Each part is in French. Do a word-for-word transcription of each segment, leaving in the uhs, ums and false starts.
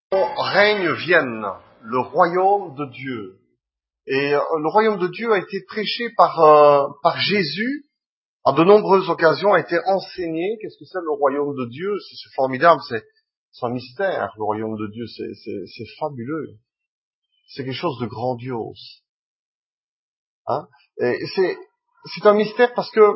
Règne vienne, le royaume de Dieu. Et euh, le royaume de Dieu a été prêché par, euh, par Jésus, à de nombreuses occasions, a été enseigné. Qu'est-ce que c'est le royaume de Dieu? C'est, c'est formidable, c'est, c'est un mystère, le royaume de Dieu, c'est, c'est, c'est fabuleux. C'est quelque chose de grandiose. Hein? Et c'est, c'est un mystère parce que,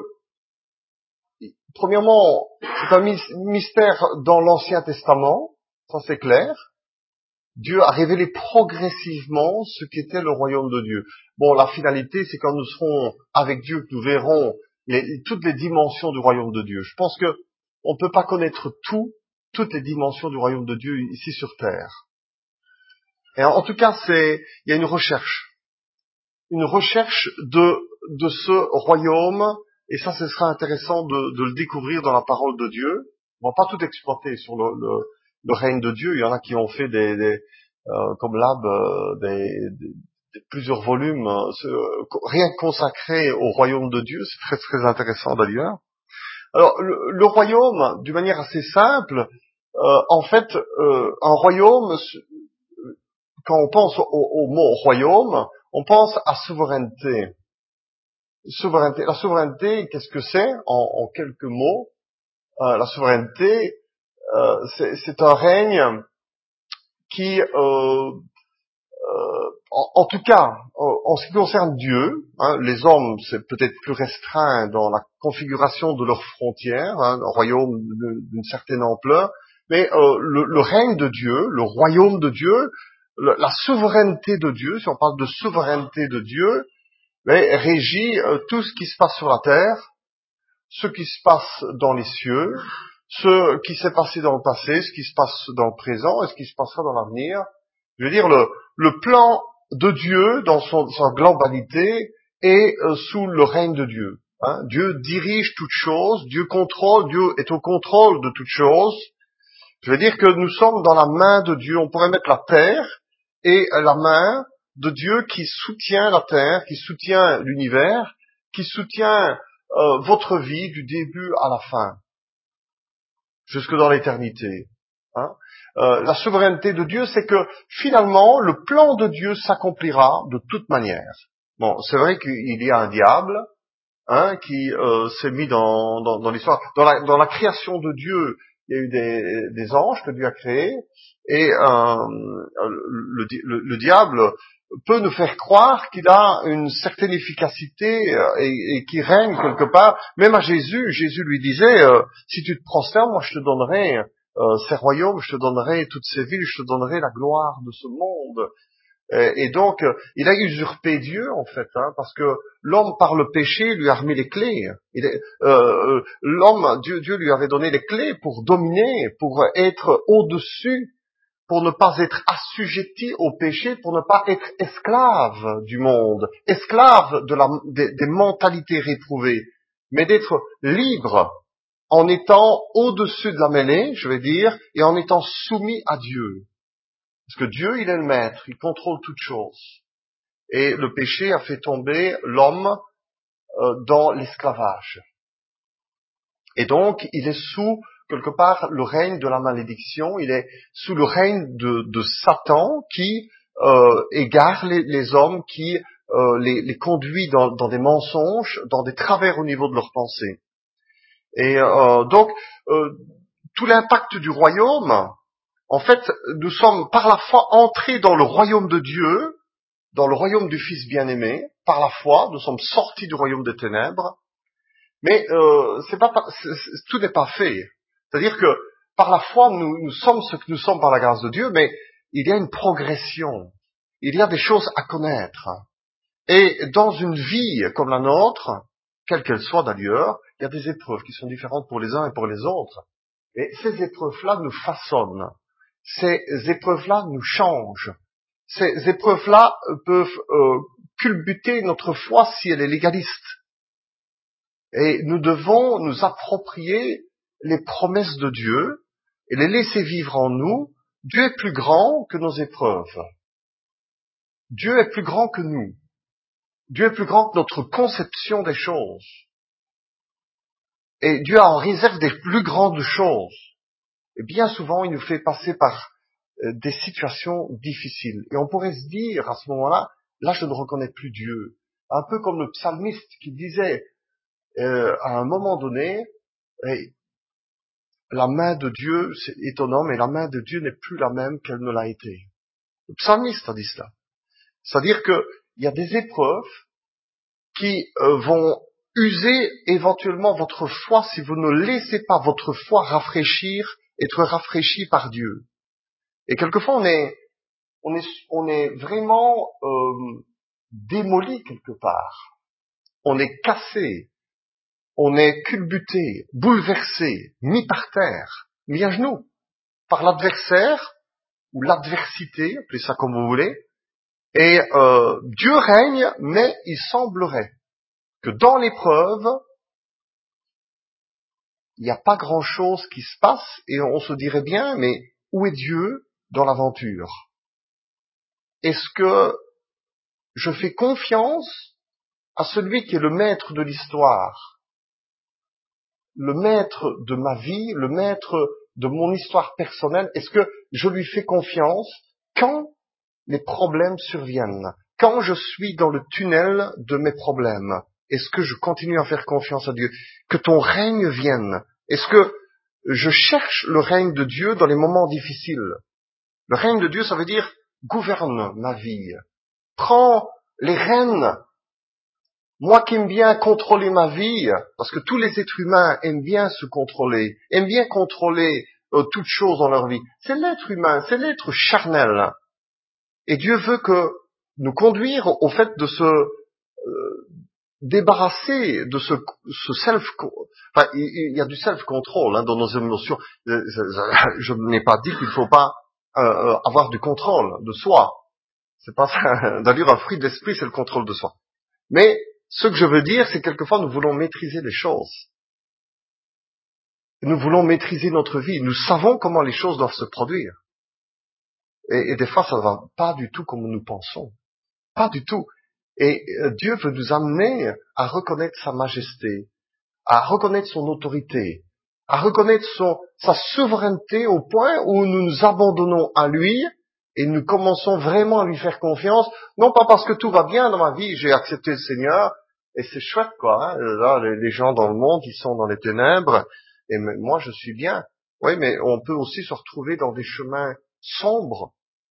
premièrement, c'est un mystère dans l'Ancien Testament, ça c'est clair. Dieu a révélé progressivement ce qu'était le royaume de Dieu. Bon, la finalité, c'est quand nous serons avec Dieu que nous verrons les, toutes les dimensions du royaume de Dieu. Je pense que on ne peut pas connaître tout, toutes les dimensions du royaume de Dieu ici sur terre. Et en, en tout cas, c'est, il y a une recherche, une recherche de de ce royaume, et ça, ce sera intéressant de, de le découvrir dans la parole de Dieu. On va pas tout exploiter sur le, le, le règne de Dieu. Il y en a qui ont fait des, des euh, comme Lab, euh, des, des, des plusieurs volumes, euh, ce, rien consacré au royaume de Dieu. C'est très très intéressant d'ailleurs. Alors, le, le royaume, d'une manière assez simple, euh, en fait, euh, un royaume, quand on pense au, au mot royaume, on pense à souveraineté. Souveraineté. La souveraineté, qu'est-ce que c'est en, en quelques mots? Euh, la souveraineté, euh, c'est, c'est un règne qui, euh, euh, en, en tout cas, en, en ce qui concerne Dieu, hein, les hommes, c'est peut-être plus restreint dans la configuration de leurs frontières, hein, un royaume d'une certaine ampleur, mais euh, le, le règne de Dieu, le royaume de Dieu, le, la souveraineté de Dieu, si on parle de souveraineté de Dieu, mais régit euh, tout ce qui se passe sur la terre, ce qui se passe dans les cieux, ce qui s'est passé dans le passé, ce qui se passe dans le présent et ce qui se passera dans l'avenir. Je veux dire, le, le plan de Dieu dans son, sa globalité est euh, sous le règne de Dieu. Hein. Dieu dirige toutes choses, Dieu contrôle, Dieu est au contrôle de toutes choses. Je veux dire que nous sommes dans la main de Dieu. On pourrait mettre la terre et la main de Dieu qui soutient la terre, qui soutient l'univers, qui soutient euh, votre vie du début à la fin, jusque dans l'éternité. Hein. Euh, la souveraineté de Dieu, c'est que finalement, le plan de Dieu s'accomplira de toute manière. Bon, c'est vrai qu'il y a un diable hein, qui euh, s'est mis dans, dans, dans l'histoire. Dans la, dans la création de Dieu, il y a eu des, des anges que Dieu a créés, et euh, le, le, le diable peut nous faire croire qu'il a une certaine efficacité et, et qu'il règne quelque part. Même à Jésus, Jésus lui disait, euh, si tu te prosternes, moi je te donnerai euh, ces royaumes, je te donnerai toutes ces villes, je te donnerai la gloire de ce monde. Et donc, il a usurpé Dieu, en fait, hein, parce que l'homme, par le péché, lui a remis les clés. Il est, euh, l'homme, Dieu, Dieu lui avait donné les clés pour dominer, pour être au-dessus, pour ne pas être assujetti au péché, pour ne pas être esclave du monde, esclave de la, des, des mentalités réprouvées, mais d'être libre en étant au-dessus de la mêlée, je vais dire, et en étant soumis à Dieu. Parce que Dieu, il est le maître, il contrôle toutes choses. Et le péché a fait tomber l'homme euh, dans l'esclavage. Et donc, il est sous, quelque part, le règne de la malédiction, il est sous le règne de, de Satan qui euh, égare les, les hommes, qui euh, les, les conduit dans, dans des mensonges, dans des travers au niveau de leurs pensées. Et euh, donc, euh, tout l'impact du royaume, en fait, nous sommes par la foi entrés dans le royaume de Dieu, dans le royaume du Fils bien-aimé, par la foi, nous sommes sortis du royaume des ténèbres, mais euh, c'est pas, c'est, c'est, tout n'est pas fait. C'est-à-dire que par la foi, nous, nous sommes ce que nous sommes par la grâce de Dieu, mais il y a une progression, il y a des choses à connaître. Et dans une vie comme la nôtre, quelle qu'elle soit d'ailleurs, il y a des épreuves qui sont différentes pour les uns et pour les autres. Et ces épreuves-là nous façonnent. Ces épreuves-là nous changent. Ces épreuves-là peuvent euh, culbuter notre foi si elle est légaliste. Et nous devons nous approprier les promesses de Dieu et les laisser vivre en nous. Dieu est plus grand que nos épreuves. Dieu est plus grand que nous. Dieu est plus grand que notre conception des choses. Et Dieu a en réserve des plus grandes choses. Et bien souvent, il nous fait passer par euh, des situations difficiles. Et on pourrait se dire à ce moment-là, là je ne reconnais plus Dieu. Un peu comme le psalmiste qui disait euh, à un moment donné, hey, la main de Dieu, c'est étonnant, mais la main de Dieu n'est plus la même qu'elle ne l'a été. Le psalmiste a dit cela. C'est-à-dire que il y a des épreuves qui euh, vont user éventuellement votre foi si vous ne laissez pas votre foi rafraîchir, être rafraîchi par Dieu. Et quelquefois on est, on est, on est vraiment euh, démoli quelque part. On est cassé, on est culbuté, bouleversé, mis par terre, mis à genoux par l'adversaire ou l'adversité, appelez ça comme vous voulez. Et euh, Dieu règne, mais il semblerait que dans l'épreuve, il n'y a pas grand-chose qui se passe et on se dirait bien, mais où est Dieu dans l'aventure? Est-ce que je fais confiance à celui qui est le maître de l'histoire, le maître de ma vie, le maître de mon histoire personnelle? Est-ce que je lui fais confiance quand les problèmes surviennent, quand je suis dans le tunnel de mes problèmes? Est-ce que je continue à faire confiance à Dieu? Que ton règne vienne. Est-ce que je cherche le règne de Dieu dans les moments difficiles? Le règne de Dieu, ça veut dire gouverne ma vie. Prends les rênes. Moi qui aime bien contrôler ma vie, parce que tous les êtres humains aiment bien se contrôler, aiment bien contrôler euh, toutes choses dans leur vie. C'est l'être humain, c'est l'être charnel. Et Dieu veut que nous conduire au fait de se euh, débarrasser de ce, ce self, enfin, il y a du self-control hein, dans nos émotions. Je, je, je n'ai pas dit qu'il ne faut pas euh, avoir du contrôle de soi. C'est pas ça. D'ailleurs, un fruit de l'esprit, c'est le contrôle de soi. Mais ce que je veux dire, c'est que quelquefois nous voulons maîtriser les choses. Nous voulons maîtriser notre vie. Nous savons comment les choses doivent se produire. Et, et des fois, ça ne va pas du tout comme nous pensons. Pas du tout. Et euh, Dieu veut nous amener à reconnaître sa majesté, à reconnaître son autorité, à reconnaître son, sa souveraineté au point où nous nous abandonnons à lui et nous commençons vraiment à lui faire confiance, non pas parce que tout va bien dans ma vie, j'ai accepté le Seigneur, et c'est chouette quoi, hein, là les, les gens dans le monde ils sont dans les ténèbres, et moi je suis bien. Oui, mais on peut aussi se retrouver dans des chemins sombres.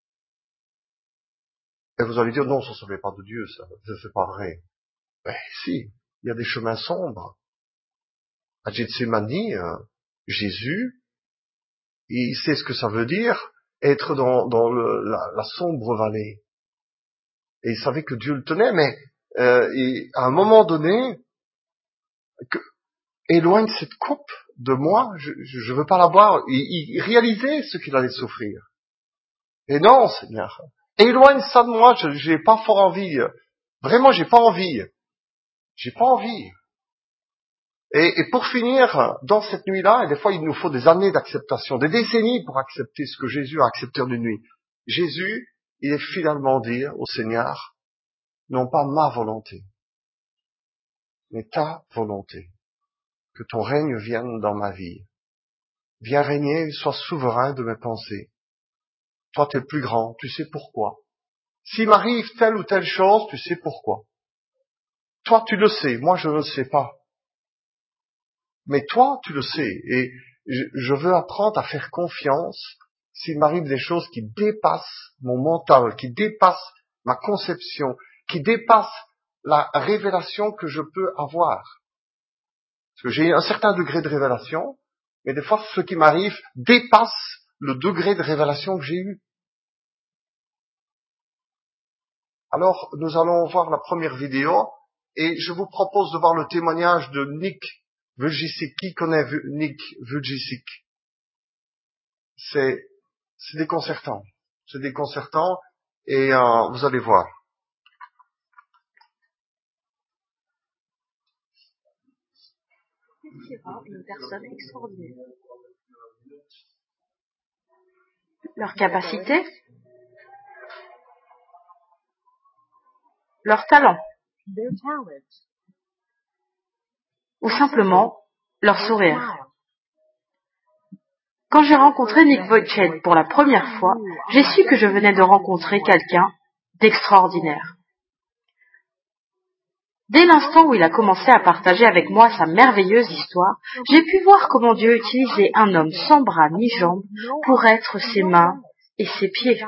Et vous allez dire, non, ça ne savait pas de Dieu, ça, c'est pas vrai. Ben si, il y a des chemins sombres. À Gethsémani, euh, Jésus, il sait ce que ça veut dire, être dans, dans le, la, la sombre vallée. Et il savait que Dieu le tenait, mais euh, et à un moment donné, que, éloigne cette coupe de moi, je ne veux pas la boire. Il, il réalisait ce qu'il allait souffrir. Et non, Seigneur, éloigne ça de moi, je j'ai pas fort envie. Vraiment, j'ai pas envie. J'ai pas envie. Et, et pour finir, dans cette nuit-là, et des fois il nous faut des années d'acceptation, des décennies pour accepter ce que Jésus a accepté en une nuit. Jésus, il est finalement dire au Seigneur, non pas ma volonté, mais ta volonté. Que ton règne vienne dans ma vie. Viens régner, sois souverain de mes pensées. Toi, tu es le plus grand, tu sais pourquoi. S'il m'arrive telle ou telle chose, tu sais pourquoi. Toi, tu le sais, moi je ne le sais pas. Mais toi, tu le sais, et je veux apprendre à faire confiance s'il m'arrive des choses qui dépassent mon mental, qui dépassent ma conception, qui dépassent la révélation que je peux avoir. Parce que j'ai un certain degré de révélation, mais des fois, ce qui m'arrive dépasse le degré de révélation que j'ai eu. Alors, nous allons voir la première vidéo, et je vous propose de voir le témoignage de Nick Vujicic. Qui connaît Nick Vujicic? C'est, c'est déconcertant. C'est déconcertant, et euh, vous allez voir. Une personne extraordinaire. Leur capacité, leur talent, ou simplement leur sourire. Quand j'ai rencontré Nick Vujicic pour la première fois, j'ai su que je venais de rencontrer quelqu'un d'extraordinaire. Dès l'instant où il a commencé à partager avec moi sa merveilleuse histoire, j'ai pu voir comment Dieu utilisait un homme sans bras ni jambes pour être ses mains et ses pieds.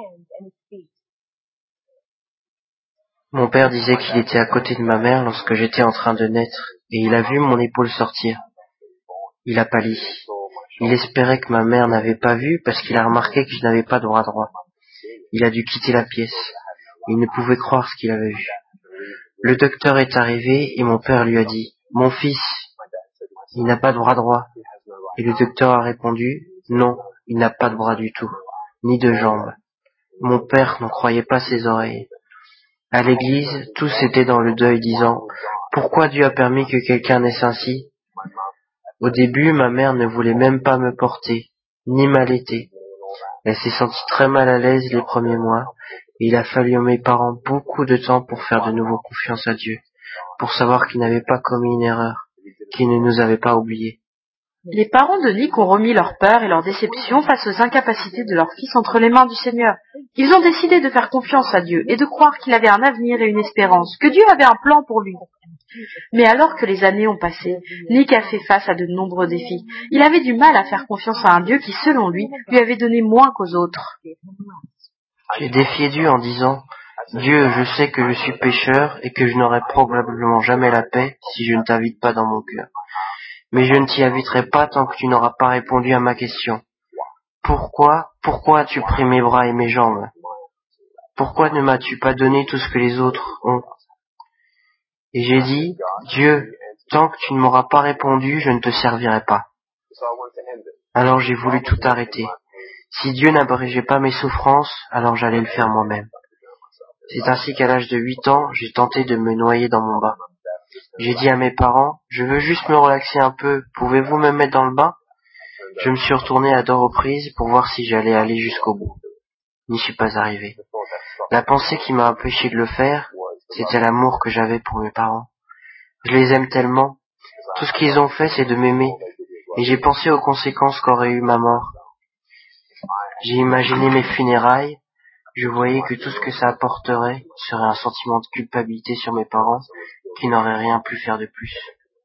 Mon père disait qu'il était à côté de ma mère lorsque j'étais en train de naître, et il a vu mon épaule sortir. Il a pâli. Il espérait que ma mère n'avait pas vu parce qu'il a remarqué que je n'avais pas de bras droit. Il a dû quitter la pièce. Il ne pouvait croire ce qu'il avait vu. Le docteur est arrivé et mon père lui a dit « Mon fils, il n'a pas de bras droit. » Et le docteur a répondu « Non, il n'a pas de bras du tout, ni de jambes. » Mon père n'en croyait pas ses oreilles. À l'église, tous étaient dans le deuil disant « Pourquoi Dieu a permis que quelqu'un naisse ainsi ?» Au début, ma mère ne voulait même pas me porter, ni m'allaiter. Elle s'est sentie très mal à l'aise les premiers mois, et il a fallu à mes parents beaucoup de temps pour faire de nouveau confiance à Dieu, pour savoir qu'il n'avait pas commis une erreur, qu'il ne nous avait pas oubliés. Les parents de Nick ont remis leur peur et leur déception face aux incapacités de leur fils entre les mains du Seigneur. Ils ont décidé de faire confiance à Dieu et de croire qu'il avait un avenir et une espérance, que Dieu avait un plan pour lui. Mais alors que les années ont passé, Nick a fait face à de nombreux défis. Il avait du mal à faire confiance à un Dieu qui, selon lui, lui avait donné moins qu'aux autres. J'ai défié Dieu en disant « Dieu, je sais que je suis pécheur et que je n'aurai probablement jamais la paix si je ne t'invite pas dans mon cœur. Mais je ne t'y inviterai pas tant que tu n'auras pas répondu à ma question. Pourquoi, pourquoi as-tu pris mes bras et mes jambes? Pourquoi ne m'as-tu pas donné tout ce que les autres ont? » Et j'ai dit, Dieu, tant que tu ne m'auras pas répondu, je ne te servirai pas. Alors j'ai voulu tout arrêter. Si Dieu n'abrégeait pas mes souffrances, alors j'allais le faire moi-même. C'est ainsi qu'à l'âge de huit ans, j'ai tenté de me noyer dans mon bain. J'ai dit à mes parents, je veux juste me relaxer un peu, pouvez-vous me mettre dans le bain? Je me suis retourné à deux reprises pour voir si j'allais aller jusqu'au bout. N'y suis pas arrivé. La pensée qui m'a empêché de le faire, c'était l'amour que j'avais pour mes parents. Je les aime tellement. Tout ce qu'ils ont fait, c'est de m'aimer. Et j'ai pensé aux conséquences qu'aurait eu ma mort. J'ai imaginé mes funérailles. Je voyais que tout ce que ça apporterait serait un sentiment de culpabilité sur mes parents qui n'auraient rien pu faire de plus.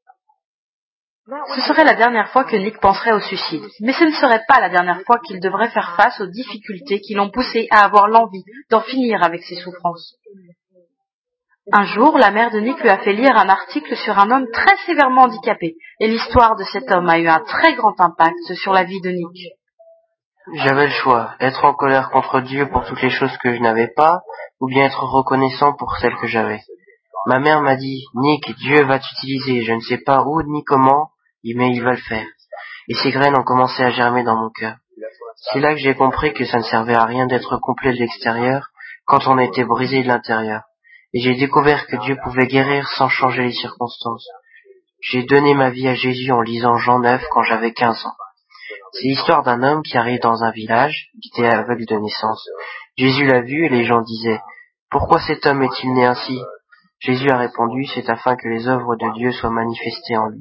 Ce serait la dernière fois que Nick penserait au suicide, mais ce ne serait pas la dernière fois qu'il devrait faire face aux difficultés qui l'ont poussé à avoir l'envie d'en finir avec ses souffrances. Un jour, la mère de Nick lui a fait lire un article sur un homme très sévèrement handicapé, et l'histoire de cet homme a eu un très grand impact sur la vie de Nick. J'avais le choix, être en colère contre Dieu pour toutes les choses que je n'avais pas, ou bien être reconnaissant pour celles que j'avais. Ma mère m'a dit, Nick, Dieu va t'utiliser, je ne sais pas où ni comment, mais il va le faire. Et ces graines ont commencé à germer dans mon cœur. C'est là que j'ai compris que ça ne servait à rien d'être complet de l'extérieur quand on était brisé de l'intérieur. Et j'ai découvert que Dieu pouvait guérir sans changer les circonstances. J'ai donné ma vie à Jésus en lisant Jean neuf quand j'avais quinze ans. C'est l'histoire d'un homme qui arrive dans un village, qui était aveugle de naissance. Jésus l'a vu et les gens disaient « Pourquoi cet homme est-il né ainsi ?» Jésus a répondu « C'est afin que les œuvres de Dieu soient manifestées en lui. »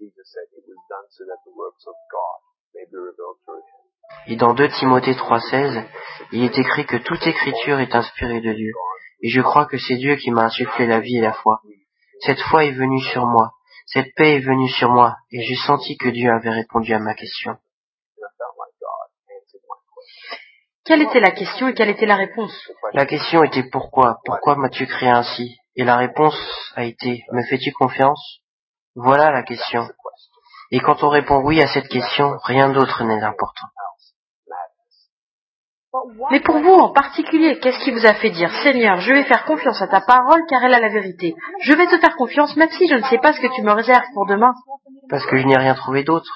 Et dans deux Timothée trois seize, il est écrit que toute écriture est inspirée de Dieu. Et je crois que c'est Dieu qui m'a insufflé la vie et la foi. Cette foi est venue sur moi, cette paix est venue sur moi, et j'ai senti que Dieu avait répondu à ma question. Quelle était la question et quelle était la réponse? La question était pourquoi? Pourquoi m'as-tu créé ainsi? Et la réponse a été, me fais-tu confiance? Voilà la question. Et quand on répond oui à cette question, rien d'autre n'est important. Mais pour vous en particulier, qu'est-ce qui vous a fait dire « Seigneur, je vais faire confiance à ta parole car elle a la vérité. Je vais te faire confiance même si je ne sais pas ce que tu me réserves pour demain. » Parce que je n'ai rien trouvé d'autre.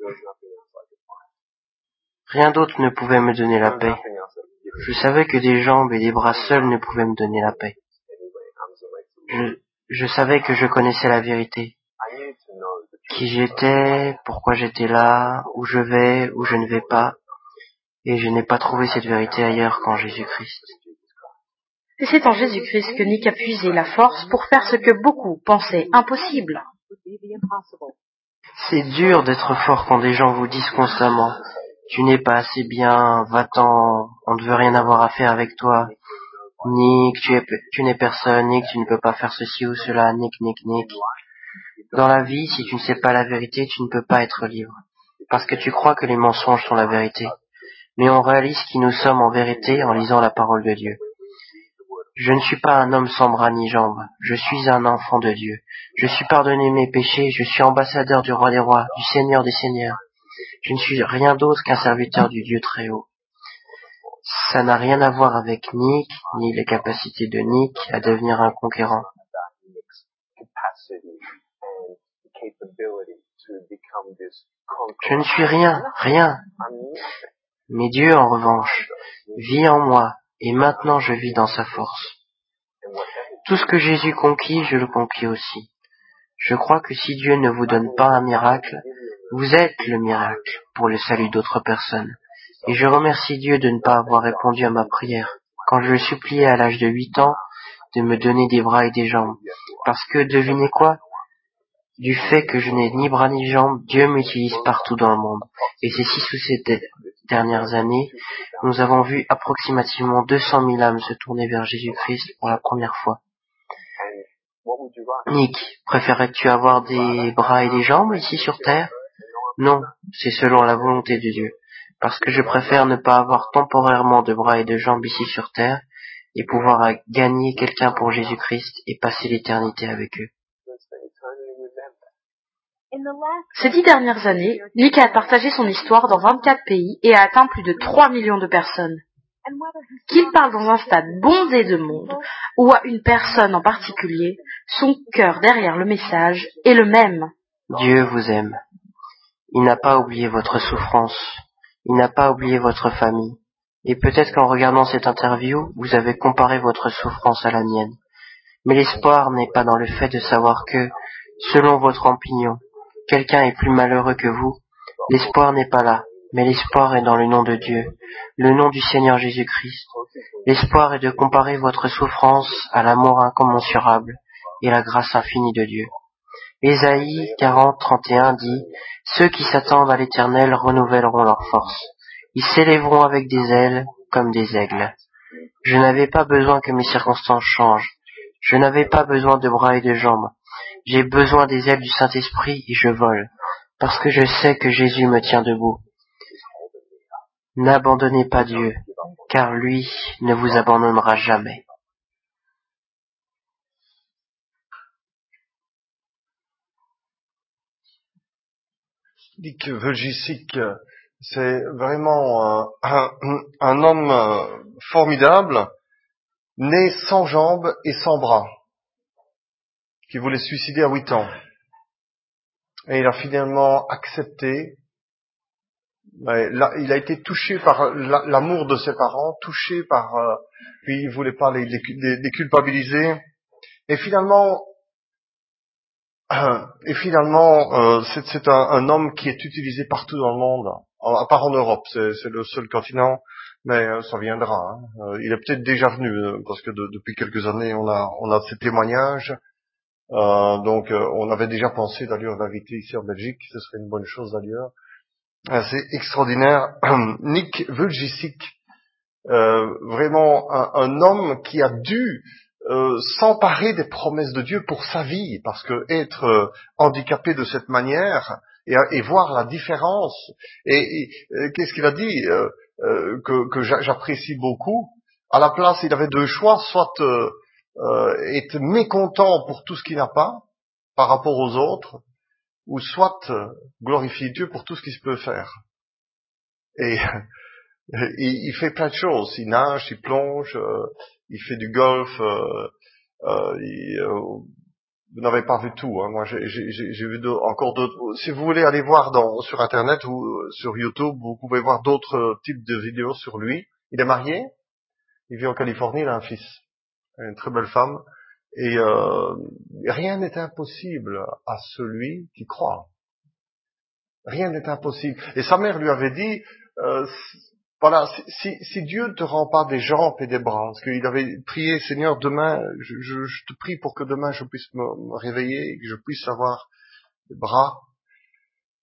Rien d'autre ne pouvait me donner la paix. Je savais que des jambes et des bras seuls ne pouvaient me donner la paix. Je, je savais que je connaissais la vérité. Qui j'étais, pourquoi j'étais là, où je vais, où je ne vais pas. Et je n'ai pas trouvé cette vérité ailleurs qu'en Jésus-Christ. Et c'est en Jésus-Christ que Nick a puisé la force pour faire ce que beaucoup pensaient impossible. C'est dur d'être fort quand des gens vous disent constamment « Tu n'es pas assez bien, va-t'en, on ne veut rien avoir à faire avec toi. Nick, tu, es, tu n'es personne, Nick, tu ne peux pas faire ceci ou cela, Nick, Nick, Nick. » Dans la vie, si tu ne sais pas la vérité, tu ne peux pas être libre. Parce que tu crois que les mensonges sont la vérité. Mais on réalise qui nous sommes en vérité en lisant la parole de Dieu. Je ne suis pas un homme sans bras ni jambes, je suis un enfant de Dieu. Je suis pardonné mes péchés, je suis ambassadeur du roi des rois, du Seigneur des seigneurs. Je ne suis rien d'autre qu'un serviteur du Dieu très haut. Ça n'a rien à voir avec Nick, ni les capacités de Nick à devenir un conquérant. Je ne suis rien, rien. Mais Dieu, en revanche, vit en moi, et maintenant je vis dans sa force. Tout ce que Jésus conquit, je le conquis aussi. Je crois que si Dieu ne vous donne pas un miracle, vous êtes le miracle pour le salut d'autres personnes. Et je remercie Dieu de ne pas avoir répondu à ma prière quand je le suppliais à l'âge de huit ans de me donner des bras et des jambes. Parce que, devinez quoi? Du fait que je n'ai ni bras ni jambes, Dieu m'utilise partout dans le monde. Et ces six ou sept dernières années, nous avons vu approximativement deux cent mille âmes se tourner vers Jésus-Christ pour la première fois. Nick, préférerais-tu avoir des bras et des jambes ici sur Terre? Non, c'est selon la volonté de Dieu. Parce que je préfère ne pas avoir temporairement de bras et de jambes ici sur Terre et pouvoir gagner quelqu'un pour Jésus-Christ et passer l'éternité avec eux. Ces dix dernières années, Nick a partagé son histoire dans vingt-quatre pays et a atteint plus de trois millions de personnes. Qu'il parle dans un stade bondé de monde ou à une personne en particulier, son cœur derrière le message est le même. Dieu vous aime. Il n'a pas oublié votre souffrance. Il n'a pas oublié votre famille. Et peut-être qu'en regardant cette interview, vous avez comparé votre souffrance à la mienne. Mais l'espoir n'est pas dans le fait de savoir que, selon votre opinion, quelqu'un est plus malheureux que vous. L'espoir n'est pas là, mais l'espoir est dans le nom de Dieu, le nom du Seigneur Jésus-Christ. L'espoir est de comparer votre souffrance à l'amour incommensurable et la grâce infinie de Dieu. Ésaïe quarante, trente et un dit « Ceux qui s'attendent à l'Éternel renouvelleront leur force. Ils s'élèveront avec des ailes comme des aigles. » Je n'avais pas besoin que mes circonstances changent. Je n'avais pas besoin de bras et de jambes. J'ai besoin des ailes du Saint-Esprit et je vole, parce que je sais que Jésus me tient debout. N'abandonnez pas Dieu, car lui ne vous abandonnera jamais. Nick Vujicic, c'est vraiment un, un, un homme formidable, né sans jambes et sans bras, qui voulait se suicider à huit ans. Et il a finalement accepté. Il a été touché par l'amour de ses parents, touché par... Puis il voulait pas les, les, les culpabiliser. Et finalement, et finalement, euh, c'est, c'est un, un homme qui est utilisé partout dans le monde, à part en Europe, c'est, c'est le seul continent, mais euh, ça viendra. Hein. Euh, il est peut-être déjà venu, euh, parce que de, depuis quelques années, on a, on a ces témoignages. Euh, donc, euh, on avait déjà pensé d'ailleurs l'inviter ici en Belgique, ce serait une bonne chose d'ailleurs. Euh, c'est extraordinaire. Nick Vujicic, euh, vraiment un, un homme qui a dû euh, s'emparer des promesses de Dieu pour sa vie, parce que être euh, handicapé de cette manière et, et voir la différence, et, et, et qu'est-ce qu'il a dit euh, euh, que, que j'apprécie beaucoup. À la place, il avait deux choix, soit euh, euh, être mécontent pour tout ce qu'il n'a pas par rapport aux autres, ou soit euh, glorifier Dieu pour tout ce qu'il peut faire. Et il, il fait plein de choses. Il nage, il plonge, euh, il fait du golf. Euh, euh, il, euh, vous n'avez pas vu tout. Hein. Moi, j'ai, j'ai, j'ai vu d'autres, encore d'autres. Si vous voulez aller voir dans, sur Internet ou sur YouTube, vous pouvez voir d'autres types de vidéos sur lui. Il est marié. Il vit en Californie. Il a un fils, une très belle femme. Et euh, rien n'est impossible à celui qui croit. Rien n'est impossible. Et sa mère lui avait dit, euh, voilà, si, si Dieu ne te rend pas des jambes et des bras, parce qu'il avait prié, Seigneur, demain, je, je, je te prie pour que demain je puisse me, me réveiller et que je puisse avoir des bras.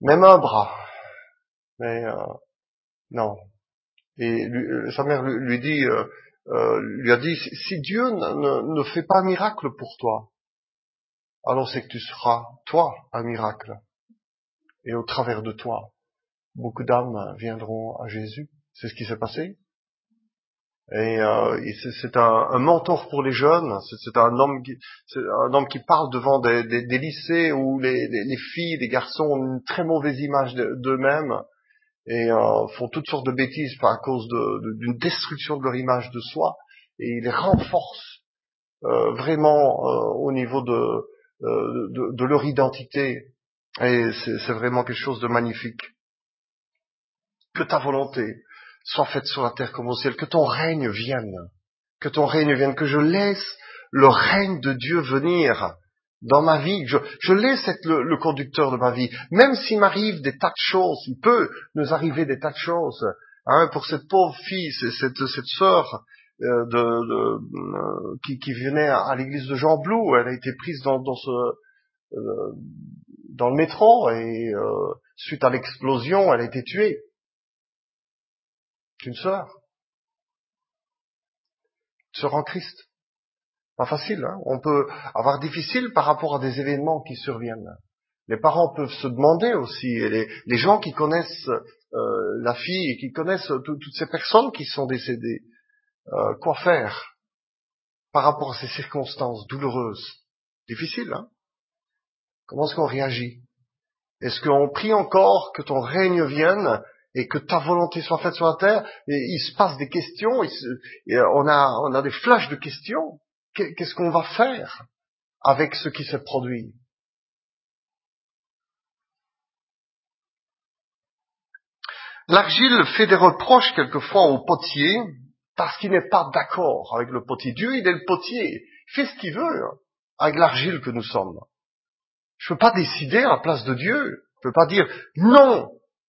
même un bras. Mais euh, non. Et lui, sa mère lui, lui dit, euh, euh, lui a dit, si Dieu ne, ne, ne fait pas un miracle pour toi, alors c'est que tu seras, toi, un miracle. Et au travers de toi, beaucoup d'âmes viendront à Jésus. C'est ce qui s'est passé. Et, euh, et c'est, c'est un, un mentor pour les jeunes. C'est, c'est un homme qui, c'est un homme qui parle devant des, des, des lycées où les, les, les filles, les garçons ont une très mauvaise image de, d'eux-mêmes et euh, font toutes sortes de bêtises à cause de, de, d'une destruction de leur image de soi. Et il les renforce euh, vraiment euh, au niveau de, euh, de, de leur identité. Et c'est, c'est vraiment quelque chose de magnifique. Que ta volonté soit faite sur la terre comme au ciel, que ton règne vienne, que ton règne vienne, que je laisse le règne de Dieu venir dans ma vie, je, je laisse être le, le conducteur de ma vie, même s'il m'arrive des tas de choses, il peut nous arriver des tas de choses. Hein, pour cette pauvre fille, cette, cette sœur euh, de, de, euh, qui, qui venait à l'église de Jean Blou, elle a été prise dans, dans ce euh, dans le métro et euh, suite à l'explosion, elle a été tuée. C'est une sœur. Sœur en Christ. Pas facile, hein. On peut avoir difficile par rapport à des événements qui surviennent. Les parents peuvent se demander aussi, et les, les gens qui connaissent euh, la fille et qui connaissent tout, toutes ces personnes qui sont décédées, euh, quoi faire par rapport à ces circonstances douloureuses? Difficile, hein. Comment est-ce qu'on réagit? Est-ce qu'on prie encore que ton règne vienne et que ta volonté soit faite sur la terre? Et il se passe des questions, il se, et on a, on a des flashs de questions. Qu'est-ce qu'on va faire avec ce qui s'est produit? L'argile fait des reproches quelquefois au potier parce qu'il n'est pas d'accord avec le potier. Dieu, il est le potier. Il fait ce qu'il veut avec l'argile que nous sommes. Je ne peux pas décider à la place de Dieu. Je ne peux pas dire non.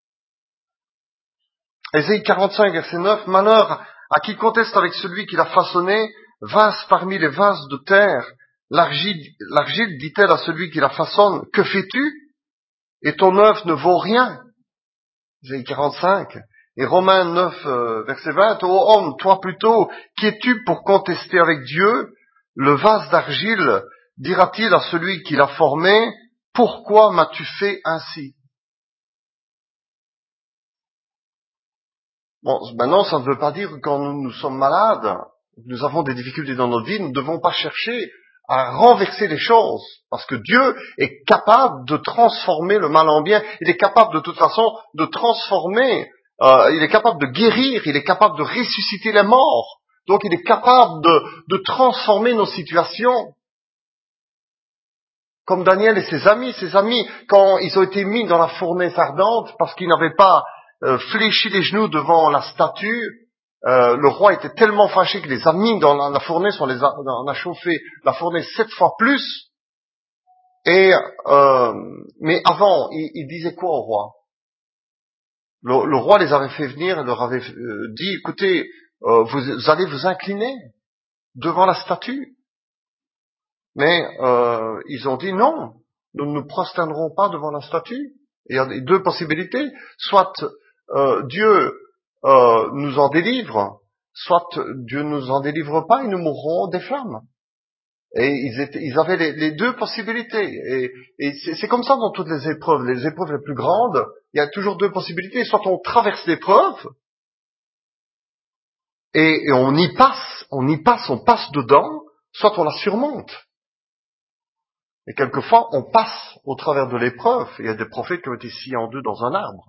Ésaïe quarante-cinq, verset neuf, « Malheur à qui conteste avec celui qui l'a façonné, vase parmi les vases de terre. L'argile, l'argile dit-elle à celui qui la façonne, que fais-tu? Et ton œuvre ne vaut rien. » Ésaïe quarante-cinq. Et Romains neuf, euh, verset vingt, « Ô homme, toi plutôt, qui es-tu pour contester avec Dieu? Le vase d'argile dira-t-il à celui qui l'a formé, pourquoi m'as-tu fait ainsi? » Bon, maintenant, ça ne veut pas dire que quand nous, nous sommes malades, nous avons des difficultés dans notre vie, nous ne devons pas chercher à renverser les choses, parce que Dieu est capable de transformer le mal en bien, il est capable de toute façon de transformer, euh, il est capable de guérir, il est capable de ressusciter les morts, donc il est capable de, de transformer nos situations. Comme Daniel et ses amis, ses amis, quand ils ont été mis dans la fournaise ardente, parce qu'ils n'avaient pas euh, fléchi les genoux devant la statue, Euh, le roi était tellement fâché qu'il les a mis dans la, la fournaise, on les a, on a chauffé la fournaise sept fois plus. Et euh, mais avant, il, il disait quoi au roi? le, le roi les avait fait venir et leur avait euh, dit, écoutez, euh, vous, vous allez vous incliner devant la statue. Mais euh, ils ont dit non, nous ne nous prosternerons pas devant la statue. Et il y a deux possibilités, soit euh, Dieu euh, nous en délivre, soit Dieu ne nous en délivre pas et nous mourrons des flammes. Et ils, étaient, ils avaient les, les deux possibilités. Et, et c'est, c'est comme ça dans toutes les épreuves. Les épreuves les plus grandes, il y a toujours deux possibilités. Soit on traverse l'épreuve, et, et on y passe, on y passe, on passe dedans, soit on la surmonte. Et quelquefois, on passe au travers de l'épreuve. Il y a des prophètes qui ont été sciés en deux dans un arbre.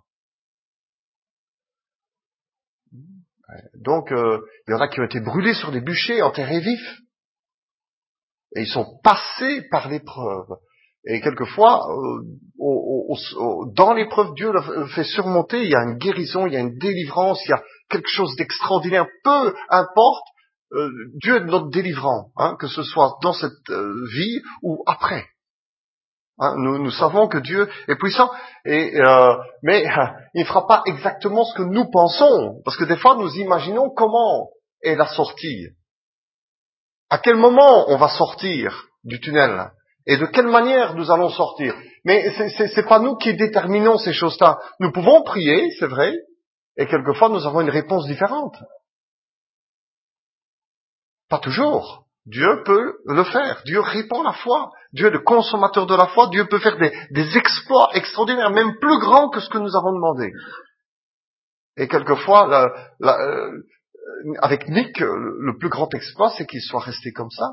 Donc, euh, il y en a qui ont été brûlés sur des bûchers, enterrés vifs. Et ils sont passés par l'épreuve. Et quelquefois, euh, au, au, au, dans l'épreuve, Dieu le fait surmonter. Il y a une guérison, il y a une délivrance, il y a quelque chose d'extraordinaire. Peu importe, euh, Dieu est notre délivrant, hein, que ce soit dans cette euh, vie ou après. Hein, nous, nous savons que Dieu est puissant, et, euh, mais euh, il ne fera pas exactement ce que nous pensons, parce que des fois nous imaginons comment est la sortie. À quel moment on va sortir du tunnel? Et de quelle manière nous allons sortir? Mais c'est, c'est, c'est pas nous qui déterminons ces choses-là. Nous pouvons prier, c'est vrai, et quelquefois nous avons une réponse différente. Pas toujours. Dieu peut le faire. Dieu répand la foi. Dieu est le consommateur de la foi. Dieu peut faire des, des exploits extraordinaires, même plus grands que ce que nous avons demandé. Et quelquefois, la, la, euh, avec Nick, le plus grand exploit, c'est qu'il soit resté comme ça.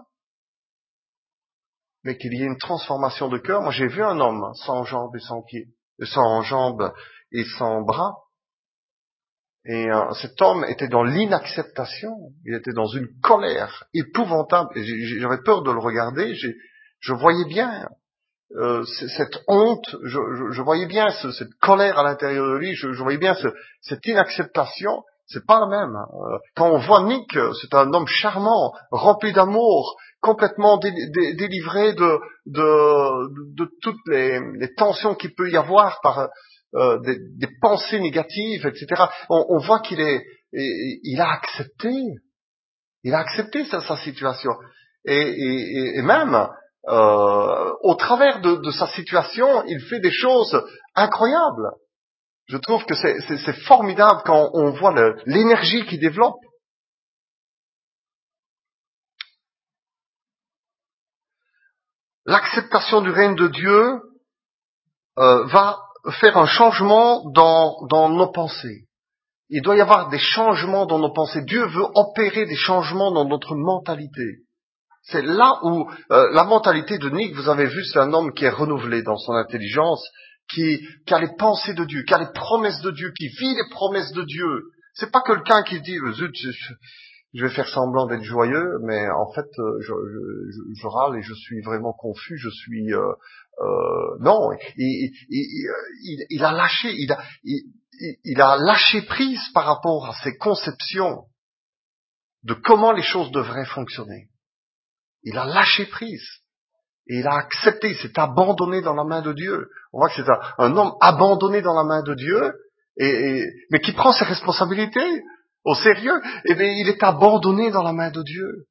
Mais qu'il y ait une transformation de cœur. Moi, j'ai vu un homme sans jambes et sans pieds, sans jambes et sans bras. Et euh, cet homme était dans l'inacceptation, il était dans une colère épouvantable. Et j'avais peur de le regarder, j'ai, je voyais bien euh, cette honte, je, je, je voyais bien ce, cette colère à l'intérieur de lui, je, je voyais bien ce, cette inacceptation. C'est pas le même. Euh, quand on voit Nick, c'est un homme charmant, rempli d'amour, complètement dé, dé, délivré de, de, de, de toutes les, les tensions qu'il peut y avoir par euh, des, des pensées négatives, et cetera. On, on voit qu'il est, il a accepté, il a accepté sa, sa situation, et, et, et même euh, au travers de, de sa situation, il fait des choses incroyables. Je trouve que c'est, c'est, c'est formidable quand on voit le, l'énergie qu'il développe. L'acceptation du règne de Dieu euh, va faire un changement dans, dans nos pensées. Il doit y avoir des changements dans nos pensées. Dieu veut opérer des changements dans notre mentalité. C'est là où euh, la mentalité de Nick, vous avez vu, c'est un homme qui est renouvelé dans son intelligence, qui, qui a les pensées de Dieu, qui a les promesses de Dieu, qui vit les promesses de Dieu. C'est pas quelqu'un qui dit zut, je, je vais faire semblant d'être joyeux, mais en fait je, je, je râle et je suis vraiment confus. Je suis euh, euh, non, il, il, il, il a lâché, il a, il, il a lâché prise par rapport à ses conceptions de comment les choses devraient fonctionner. Il a lâché prise. Et il a accepté, il s'est abandonné dans la main de Dieu. On voit que c'est un, un homme abandonné dans la main de Dieu, et, et, mais qui prend ses responsabilités au sérieux. Et bien, il est abandonné dans la main de Dieu.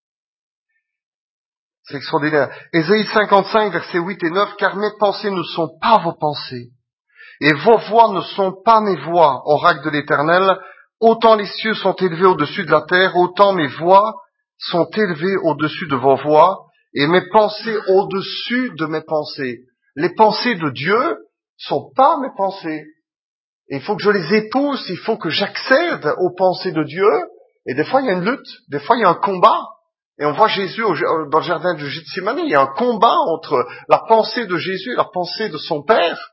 C'est extraordinaire. Ésaïe cinquante-cinq, versets huit et neuf, « Car mes pensées ne sont pas vos pensées, et vos voix ne sont pas mes voix, oracle de l'Éternel. Autant les cieux sont élevés au-dessus de la terre, autant mes voix sont élevées au-dessus de vos voix, et mes pensées au-dessus de mes pensées. » Les pensées de Dieu sont pas mes pensées. Et il faut que je les épouse, il faut que j'accède aux pensées de Dieu. Et des fois, il y a une lutte, des fois, il y a un combat. Et on voit Jésus au, dans le jardin de Gethsémani, il y a un combat entre la pensée de Jésus et la pensée de son Père.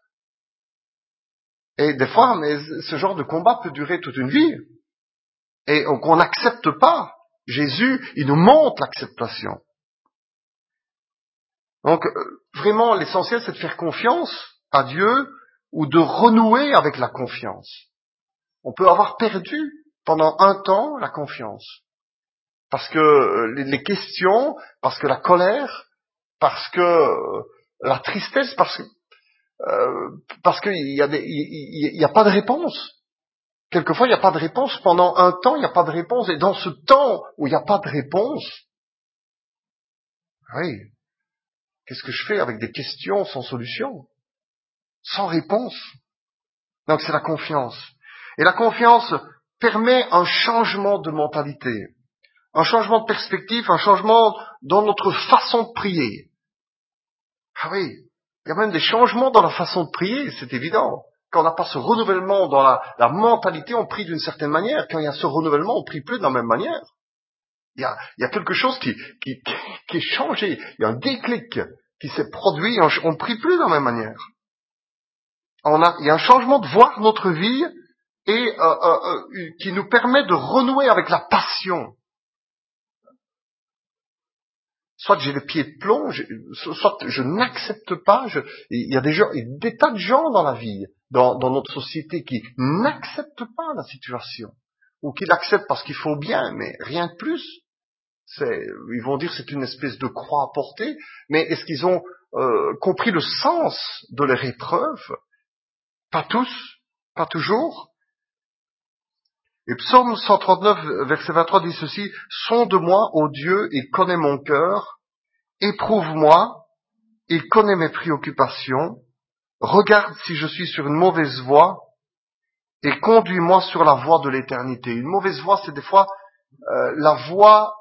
Et des fois, mais ce genre de combat peut durer toute une vie. Et qu'on n'accepte pas. Jésus, il nous montre l'acceptation. Donc, vraiment, l'essentiel, c'est de faire confiance à Dieu ou de renouer avec la confiance. On peut avoir perdu pendant un temps la confiance. Parce que les questions, parce que la colère, parce que la tristesse, parce que euh, parce qu'il y a des, il n'y a pas de réponse. Quelquefois, il n'y a pas de réponse. Pendant un temps, il n'y a pas de réponse. Et dans ce temps où il n'y a pas de réponse, oui, qu'est-ce que je fais avec des questions sans solution, sans réponse? Donc c'est la confiance. Et la confiance permet un changement de mentalité, un changement de perspective, un changement dans notre façon de prier. Ah oui, il y a même des changements dans la façon de prier, c'est évident. Quand on n'a pas ce renouvellement dans la, la mentalité, on prie d'une certaine manière. Quand il y a ce renouvellement, on prie plus de la même manière. Il y a, il y a quelque chose qui, qui, qui est changé. Il y a un déclic qui s'est produit. On ne prie plus de la même manière. On a, il y a un changement de voir notre vie et euh, euh, euh, qui nous permet de renouer avec la passion. Soit j'ai le pied de plomb, je, soit je n'accepte pas. Je, il y a des, gens, des tas de gens dans la vie, dans, dans notre société, qui n'acceptent pas la situation, ou qui l'acceptent parce qu'il faut bien, mais rien de plus. C'est, ils vont dire que c'est une espèce de croix à porter, mais est-ce qu'ils ont euh, compris le sens de leur épreuve? Pas tous, pas toujours. Et Psaume cent trente-neuf, verset vingt-trois dit ceci, « Sonde-moi, ô Dieu, et connais mon cœur, éprouve-moi, il connaît mes préoccupations, regarde si je suis sur une mauvaise voie et conduis-moi sur la voie de l'éternité. Une mauvaise voie, c'est des fois euh, la voie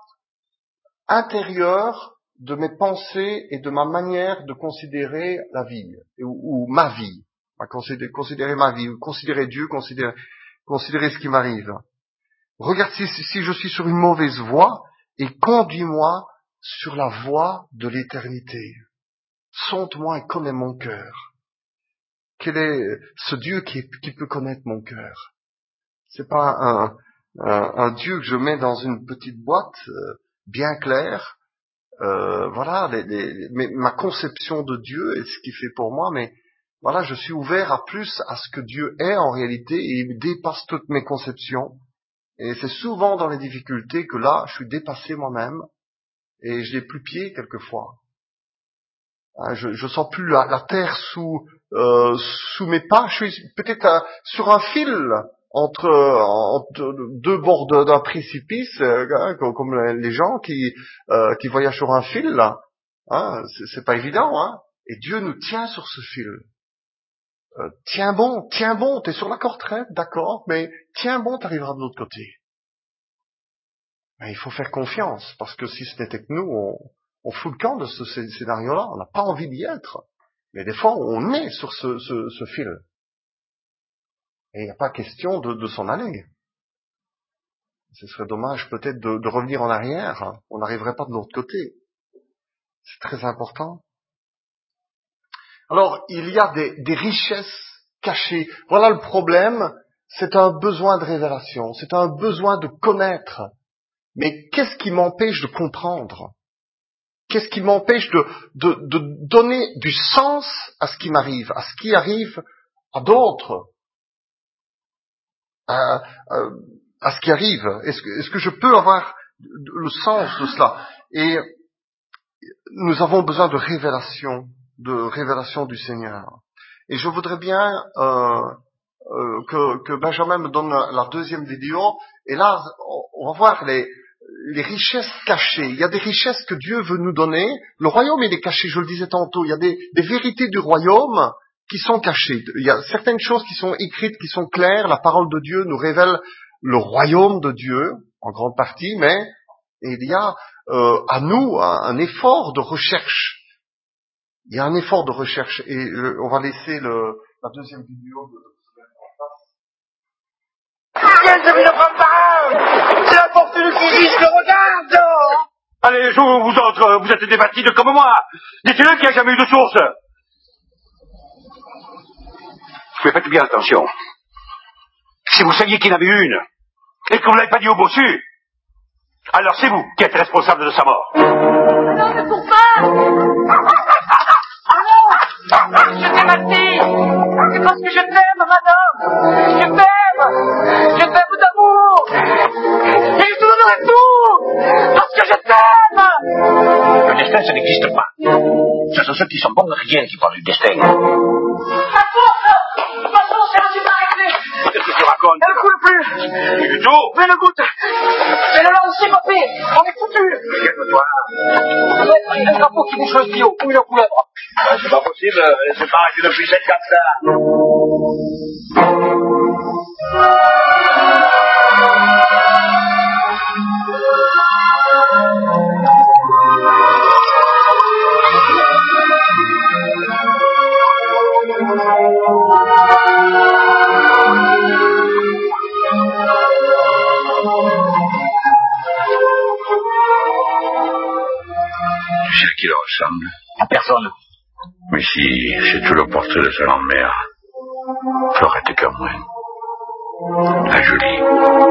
intérieure de mes pensées et de ma manière de considérer la vie, ou, ou ma vie, considérer, considérer ma vie, considérer Dieu, considérer, considérer ce qui m'arrive. Regarde si, si je suis sur une mauvaise voie et conduis-moi sur la voie de l'éternité. Sonde-moi et connais mon cœur. Quel est ce Dieu qui, qui peut connaître mon cœur? C'est pas un, un, un Dieu que je mets dans une petite boîte euh, bien claire. Euh, voilà, les, les, mais, ma conception de Dieu et ce qu'il fait pour moi, mais voilà, je suis ouvert à plus à ce que Dieu est en réalité et il dépasse toutes mes conceptions. Et c'est souvent dans les difficultés que là, je suis dépassé moi-même et je n'ai plus pied quelquefois. Je, je sens plus la, la terre sous euh, sous mes pas. Je suis peut-être euh, sur un fil entre, entre deux bords d'un précipice, euh, comme les gens qui euh, qui voyagent sur un fil. Là, hein, c'est, c'est pas évident. Hein. Et Dieu nous tient sur ce fil. Euh, tiens bon, tiens bon. T'es sur la corde raide, d'accord, mais tiens bon, t'arriveras de l'autre côté. Mais il faut faire confiance, parce que si ce n'était que nous, on On fout le camp de ce scénario-là, on n'a pas envie d'y être. Mais des fois, on est sur ce, ce, ce fil. Et il n'y a pas question de, de s'en aller. Ce serait dommage peut-être de, de revenir en arrière. On n'arriverait pas de l'autre côté. C'est très important. Alors, il y a des, des richesses cachées. Voilà le problème. C'est un besoin de révélation. C'est un besoin de connaître. Mais qu'est-ce qui m'empêche de comprendre ? Qu'est-ce qui m'empêche de, de, de donner du sens à ce qui m'arrive, à ce qui arrive à d'autres, à, à, à ce qui arrive? Est-ce que, est-ce que je peux avoir le sens de cela? Et nous avons besoin de révélation, de révélation du Seigneur. Et je voudrais bien euh, euh, que, que Benjamin me donne la, la deuxième vidéo. Et là, on va voir les... les richesses cachées. Il y a des richesses que Dieu veut nous donner. Le royaume, il est caché, je le disais tantôt. Il y a des, des vérités du royaume qui sont cachées. Il y a certaines choses qui sont écrites, qui sont claires. La parole de Dieu nous révèle le royaume de Dieu, en grande partie, mais il y a euh, à nous un, un effort de recherche. Il y a un effort de recherche. Et euh, on va laisser le, la deuxième vidéo de... Je ne prends pas. C'est n'importe qui dit, je le regarde. Allez, je vous autres, vous êtes des bâtides comme moi. Dites-le qu'il n'y a jamais eu de source. Mais faites bien attention. Si vous saviez qu'il y en avait une, et que vous ne l'avez pas dit au bossu, alors c'est vous qui êtes responsable de sa mort. Non, mais pourquoi? Ah non, je t'aime ma fille. C'est parce que je t'aime, madame. Je t'aime. Je t'aime d'amour. Et je te donnerai tout. Parce que je t'aime. Le destin, ça n'existe pas. Ce sont ceux qui sont bons de rien qui parlent du destin. Ma force. Ma force, elle s'est arrêtée. Qu'est-ce que tu racontes? Elle ne coule plus. Plus du tout. Mais le goutte. Mais le lancier m'a fait. On est foutu. Calme-toi. Vous avez pris un drapeau qui bouche le bio ou une couleuvre. Ah, c'est pas possible. C'est pas arrêté depuis sept comme ça. Tu sais à qui il ressemble? À personne. Mais si c'est tout le portrait de sa grand-mère, Florette Camoin, la jolie.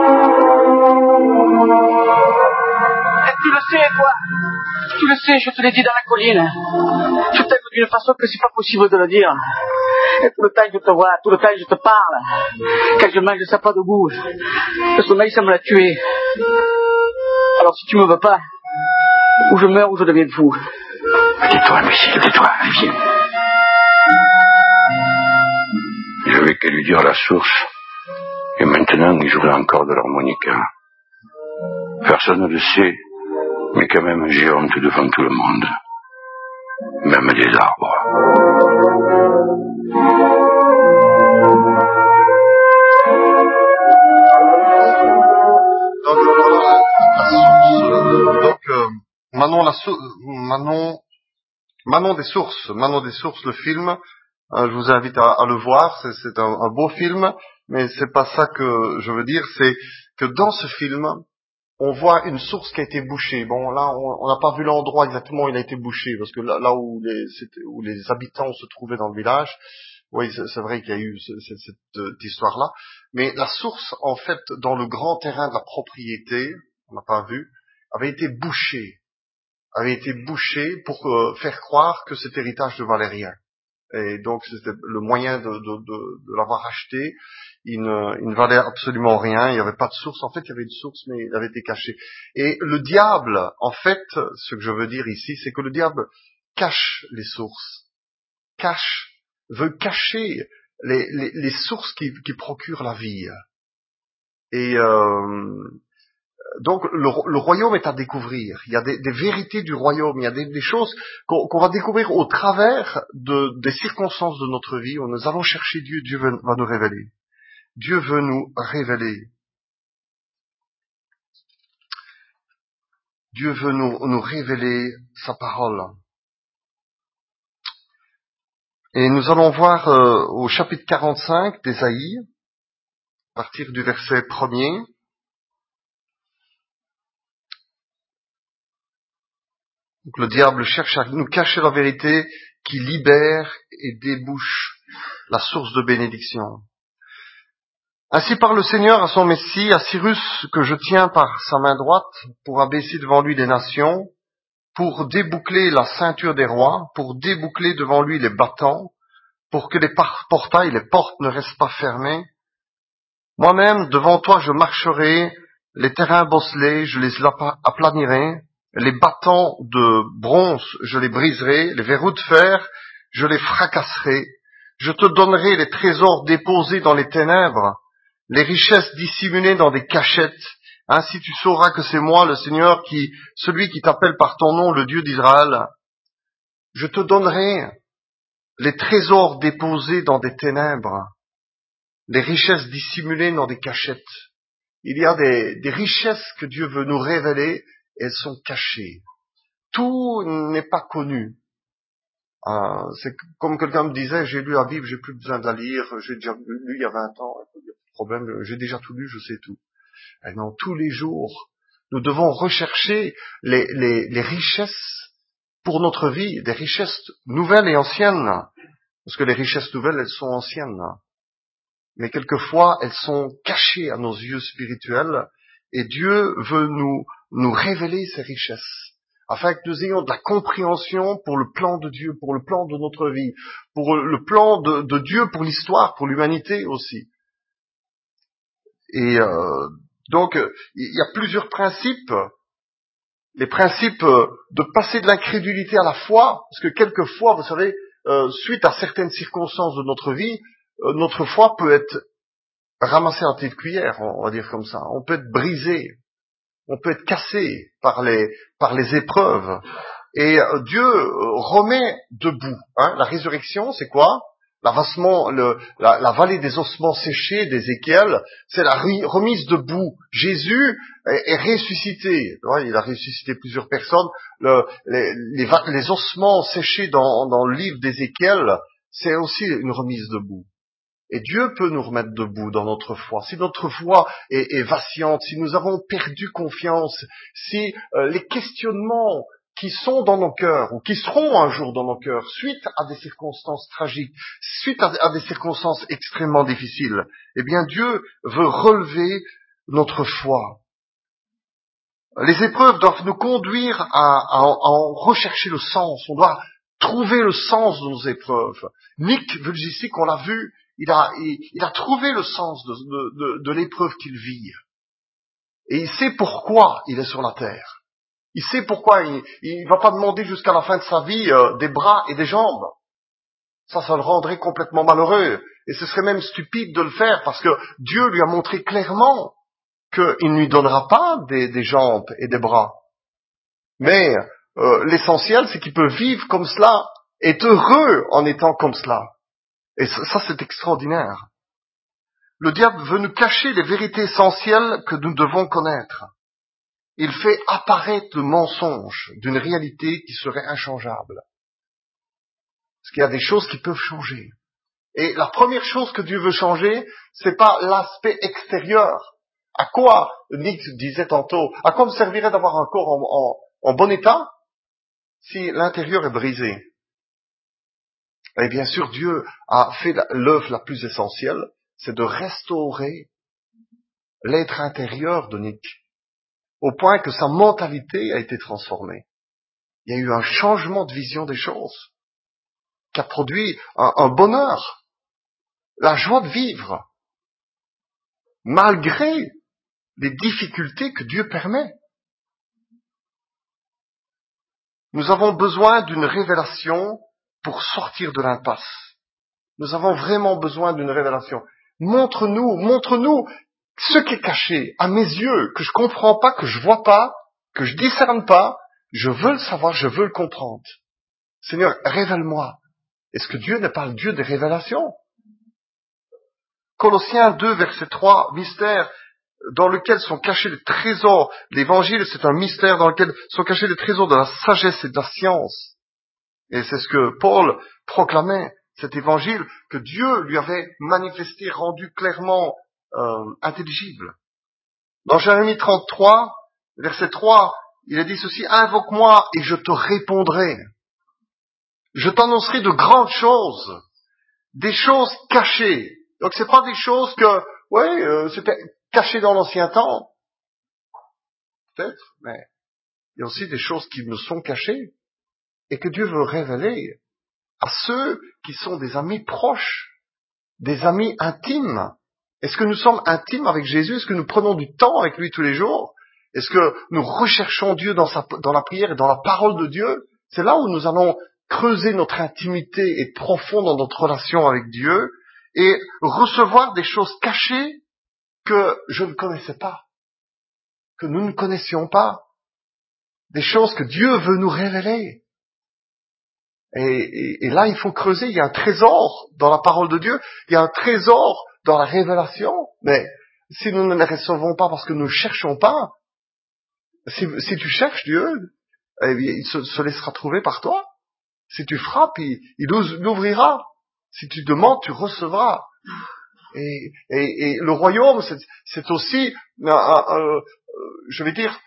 Et tu le sais, toi. Tu le sais, je te l'ai dit dans la colline. Je t'aime d'une façon que c'est pas possible de le dire. Et tout le temps je te vois, tout le temps je te parle. Quand je mange, ça n'a pas de goût. Le sommeil, ça me l'a tué. Alors si tu me veux pas, ou je meurs ou je deviens fou. Tais-toi, imbécile, tais-toi, viens. Je vais qu'à lui dire la source. Et maintenant, il jouerait encore de l'harmonica. Personne ne le sait, mais quand même, j'ai honte devant tout le monde. même des arbres. Donc, voilà la source. Donc, euh, Manon, la sou- Manon, Manon des sources, Manon des sources, le film. Euh, je vous invite à, à le voir. C'est, c'est un, un beau film, mais c'est pas ça que je veux dire. C'est que dans ce film, on voit une source qui a été bouchée. Bon, là, on n'a pas vu l'endroit exactement où il a été bouché, parce que là, là où, les, où les habitants se trouvaient dans le village, oui, c'est, c'est vrai qu'il y a eu ce, cette, cette, cette histoire-là. Mais la source, en fait, dans le grand terrain de la propriété, on n'a pas vu, avait été bouchée, avait été bouchée pour euh, faire croire que cet héritage ne valait rien. Et donc, c'était le moyen de, de, de, de l'avoir acheté. Il ne, il ne valait absolument rien. Il n'y avait pas de source. En fait, il y avait une source, mais il avait été caché. Et le diable, en fait, ce que je veux dire ici, c'est que le diable cache les sources. Cache, veut cacher les, les, les sources qui, qui procurent la vie. Et euh, donc, le, le royaume est à découvrir. Il y a des, des vérités du royaume. Il y a des, des choses qu'on, qu'on va découvrir au travers de, des circonstances de notre vie où nous allons chercher Dieu. Dieu veut, va nous révéler. Dieu veut nous révéler. Dieu veut nous, nous révéler sa parole. Et nous allons voir euh, au chapitre quarante-cinq d'Ésaïe, à partir du verset premier. Donc, le diable cherche à nous cacher la vérité qui libère et débouche la source de bénédiction. Ainsi parle le Seigneur à son Messie, à Cyrus, que je tiens par sa main droite, pour abaisser devant lui les nations, pour déboucler la ceinture des rois, pour déboucler devant lui les battants, pour que les portails, les portes ne restent pas fermées. Moi-même, devant toi, je marcherai, les terrains bosselés, je les aplanirai, les battants de bronze, je les briserai, les verrous de fer, je les fracasserai. Je te donnerai les trésors déposés dans les ténèbres, les richesses dissimulées dans des cachettes. Ainsi tu sauras que c'est moi, le Seigneur, qui, celui qui t'appelle par ton nom, le Dieu d'Israël. Je te donnerai les trésors déposés dans des ténèbres, les richesses dissimulées dans des cachettes. Il y a des, des richesses que Dieu veut nous révéler, et elles sont cachées. Tout n'est pas connu. Euh, c'est comme quelqu'un me disait, j'ai lu la Bible, j'ai plus besoin de la lire, j'ai déjà lu il y a vingt ans, il y a pas de problème, j'ai déjà tout lu, je sais tout. Et non, tous les jours, nous devons rechercher les, les, les richesses pour notre vie, des richesses nouvelles et anciennes, parce que les richesses nouvelles, elles sont anciennes. Mais quelquefois, elles sont cachées à nos yeux spirituels, et Dieu veut nous, nous révéler ces richesses, afin que nous ayons de la compréhension pour le plan de Dieu, pour le plan de notre vie, pour le plan de, de Dieu pour l'histoire, pour l'humanité aussi. Et euh, donc, il y a plusieurs principes, les principes de passer de l'incrédulité à la foi, parce que quelquefois, vous savez, euh, suite à certaines circonstances de notre vie, euh, notre foi peut être ramassée en petite cuillère, on va dire comme ça. On peut être brisé, on peut être cassé par les par les épreuves. Et euh, Dieu euh, remet debout. Hein. La résurrection, c'est quoi? L'avancement, le, la, la vallée des ossements séchés d'Ézéchiel, c'est la ri, remise debout. Jésus est, est ressuscité. Ouais, il a ressuscité plusieurs personnes. Le, les, les, les ossements séchés dans, dans le livre d'Ézéchiel, c'est aussi une remise debout. Et Dieu peut nous remettre debout dans notre foi. Si notre foi est, est vacillante, si nous avons perdu confiance, si euh, les questionnements qui sont dans nos cœurs, ou qui seront un jour dans nos cœurs, suite à des circonstances tragiques, suite à, à des circonstances extrêmement difficiles, eh bien Dieu veut relever notre foi. Les épreuves doivent nous conduire à, à, à en rechercher le sens. On doit trouver le sens de nos épreuves. Nick Vujicic, on l'a vu, il a, il, il a trouvé le sens de, de, de, de l'épreuve qu'il vit. Et il sait pourquoi il est sur la terre. Il sait pourquoi il ne va pas demander jusqu'à la fin de sa vie euh, des bras et des jambes. Ça, ça le rendrait complètement malheureux. Et ce serait même stupide de le faire parce que Dieu lui a montré clairement qu'il ne lui donnera pas des, des jambes et des bras. Mais euh, l'essentiel, c'est qu'il peut vivre comme cela est heureux en étant comme cela. Et ça, ça c'est extraordinaire. Le diable veut nous cacher les vérités essentielles que nous devons connaître. Il fait apparaître le mensonge d'une réalité qui serait inchangeable. Parce qu'il y a des choses qui peuvent changer. Et la première chose que Dieu veut changer, c'est pas l'aspect extérieur. À quoi, Nick disait tantôt, à quoi me servirait d'avoir un corps en, en, en bon état si l'intérieur est brisé? Et bien sûr, Dieu a fait l'œuvre la plus essentielle, c'est de restaurer l'être intérieur de Nick, au point que sa mentalité a été transformée. Il y a eu un changement de vision des choses, qui a produit un, un bonheur, la joie de vivre, malgré les difficultés que Dieu permet. Nous avons besoin d'une révélation pour sortir de l'impasse. Nous avons vraiment besoin d'une révélation. Montre-nous, montre-nous ce qui est caché à mes yeux, que je comprends pas, que je vois pas, que je discerne pas. Je veux le savoir, je veux le comprendre. Seigneur, révèle-moi. Est-ce que Dieu n'est pas le Dieu des révélations? Colossiens deux, verset trois, mystère dans lequel sont cachés les trésors. L'évangile, c'est un mystère dans lequel sont cachés les trésors de la sagesse et de la science. Et c'est ce que Paul proclamait, cet évangile que Dieu lui avait manifesté, rendu clairement euh, intelligible. Dans Jérémie trente-trois, verset trois, il a dit ceci: invoque-moi et je te répondrai. Je t'annoncerai de grandes choses, des choses cachées. Donc c'est pas des choses que, oui, euh, c'était caché dans l'ancien temps, peut-être, mais il y a aussi des choses qui me sont cachées et que Dieu veut révéler à ceux qui sont des amis proches, des amis intimes. Est-ce que nous sommes intimes avec Jésus? Est-ce que nous prenons du temps avec lui tous les jours? Est-ce que nous recherchons Dieu dans, sa, dans la prière et dans la parole de Dieu? C'est là où nous allons creuser notre intimité et profond dans notre relation avec Dieu et recevoir des choses cachées que je ne connaissais pas, que nous ne connaissions pas, des choses que Dieu veut nous révéler. Et, et, et là, il faut creuser. Il y a un trésor dans la parole de Dieu, il y a un trésor dans la révélation. Mais si nous ne les recevons pas parce que nous ne cherchons pas, si, si tu cherches Dieu, eh bien, il se, se laissera trouver par toi. Si tu frappes, il, il l'ouvrira. Si tu demandes, tu recevras. Et, et, et le royaume, c'est, c'est aussi, euh, euh, je vais dire,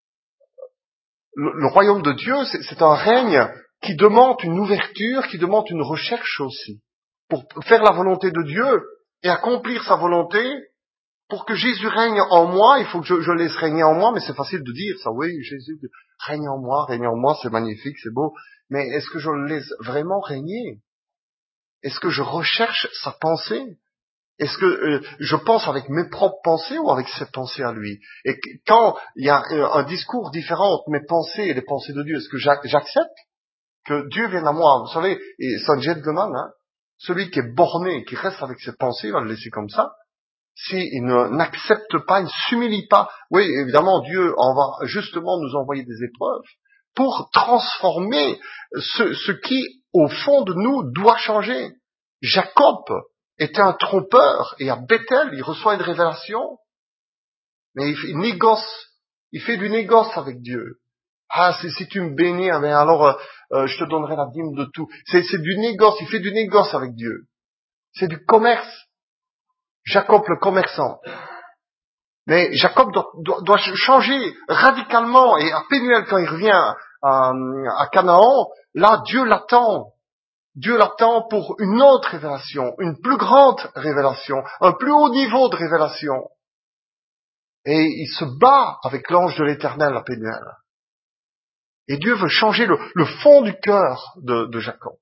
le, le royaume de Dieu, c'est, c'est un règne qui demande une ouverture, qui demande une recherche aussi. Pour faire la volonté de Dieu et accomplir sa volonté, pour que Jésus règne en moi, il faut que je, je laisse régner en moi, mais c'est facile de dire ça, oui, Jésus règne en moi, règne en moi, c'est magnifique, c'est beau, mais est-ce que je le laisse vraiment régner? Est-ce que je recherche sa pensée? Est-ce que euh, je pense avec mes propres pensées ou avec ses pensées à lui? Et quand il y a un, un discours différent entre mes pensées et les pensées de Dieu, est-ce que j'accepte que Dieu vienne à moi? Vous savez, et c'est un gentleman, hein, celui qui est borné, qui reste avec ses pensées, il va le laisser comme ça. S'il ne, n'accepte pas, il ne s'humilie pas, oui, évidemment, Dieu en va justement nous envoyer des épreuves pour transformer ce, ce qui, au fond de nous, doit changer. Jacob était un trompeur, et à Bethel, il reçoit une révélation, mais il, il négocie, il fait du négoce avec Dieu. Ah, c'est, si tu me bénis, hein, alors euh, euh, je te donnerai la dîme de tout. C'est, c'est du négoce, il fait du négoce avec Dieu. C'est du commerce. Jacob le commerçant. Mais Jacob doit, doit, doit changer radicalement, et à Pénuel, quand il revient à, à Canaan, là, Dieu l'attend. Dieu l'attend pour une autre révélation, une plus grande révélation, un plus haut niveau de révélation. Et il se bat avec l'ange de l'Éternel à Pénuel. Et Dieu veut changer le, le fond du cœur de, de Jacob.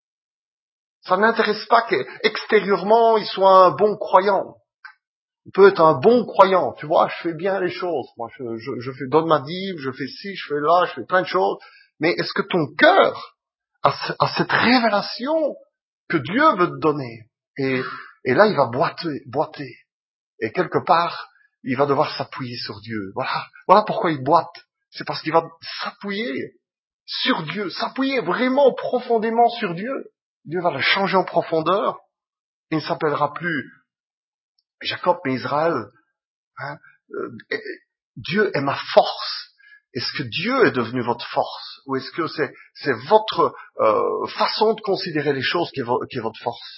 Ça n'intéresse pas qu'extérieurement il soit un bon croyant. Il peut être un bon croyant, tu vois, je fais bien les choses. Moi, je, je, je fais, donne ma dîme, je fais ci, je fais là, je fais plein de choses. Mais est-ce que ton cœur a, a cette révélation que Dieu veut te donner? Et, et là, il va boiter, boiter. Et quelque part, il va devoir s'appuyer sur Dieu. Voilà, voilà pourquoi il boite. C'est parce qu'il va s'appuyer sur Dieu, s'appuyer vraiment profondément sur Dieu, Dieu va le changer en profondeur. Il ne s'appellera plus Jacob mais Israël. Hein. Euh, Dieu est ma force. Est-ce que Dieu est devenu votre force? Ou est-ce que c'est, c'est votre euh, façon de considérer les choses qui est, vo- qui est votre force?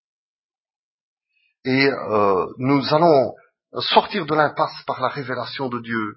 Et euh, nous allons sortir de l'impasse par la révélation de Dieu.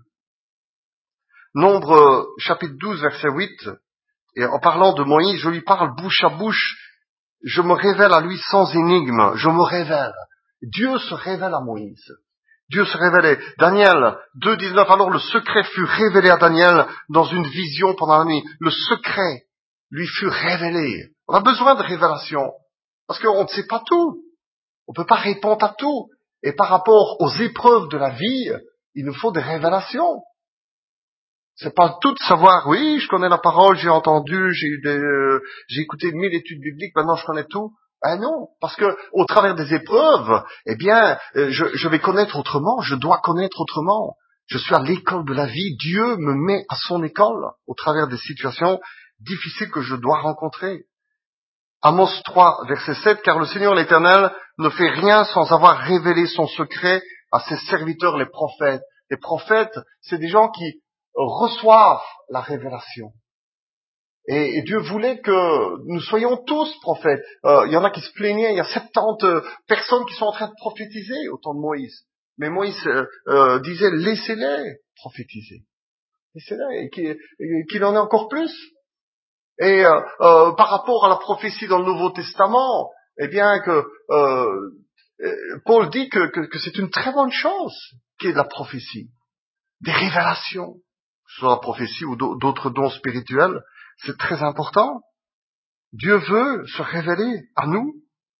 Nombre euh, chapitre douze, verset huit, et en parlant de Moïse, je lui parle bouche à bouche, je me révèle à lui sans énigme, je me révèle. Dieu se révèle à Moïse. Dieu se révélait. Daniel deux dix-neuf, alors le secret fut révélé à Daniel dans une vision pendant la nuit. Le secret lui fut révélé. On a besoin de révélation, parce qu'on ne sait pas tout. On ne peut pas répondre à tout. Et par rapport aux épreuves de la vie, il nous faut des révélations. C'est pas tout de savoir, oui, je connais la parole, j'ai entendu, j'ai eu des, euh, j'ai écouté mille études bibliques, maintenant je connais tout. Ben non, parce que au travers des épreuves, eh bien, euh, je, je vais connaître autrement, je dois connaître autrement. Je suis à l'école de la vie, Dieu me met à son école au travers des situations difficiles que je dois rencontrer. Amos trois, verset sept, car le Seigneur l'Éternel ne fait rien sans avoir révélé son secret à ses serviteurs les prophètes. Les prophètes, c'est des gens qui reçoivent la révélation. Et, et Dieu voulait que nous soyons tous prophètes. Euh, il y en a qui se plaignaient, il y a soixante-dix personnes qui sont en train de prophétiser au temps de Moïse. Mais Moïse euh, euh, disait, laissez-les prophétiser. Laissez-les, et qu'il, et qu'il en ait encore plus. Et euh, euh, par rapport à la prophétie dans le Nouveau Testament, eh bien que euh, Paul dit que, que, que c'est une très bonne chose qu'il y ait de la prophétie, des révélations, soit la prophétie ou d'autres dons spirituels, c'est très important. Dieu veut se révéler à nous.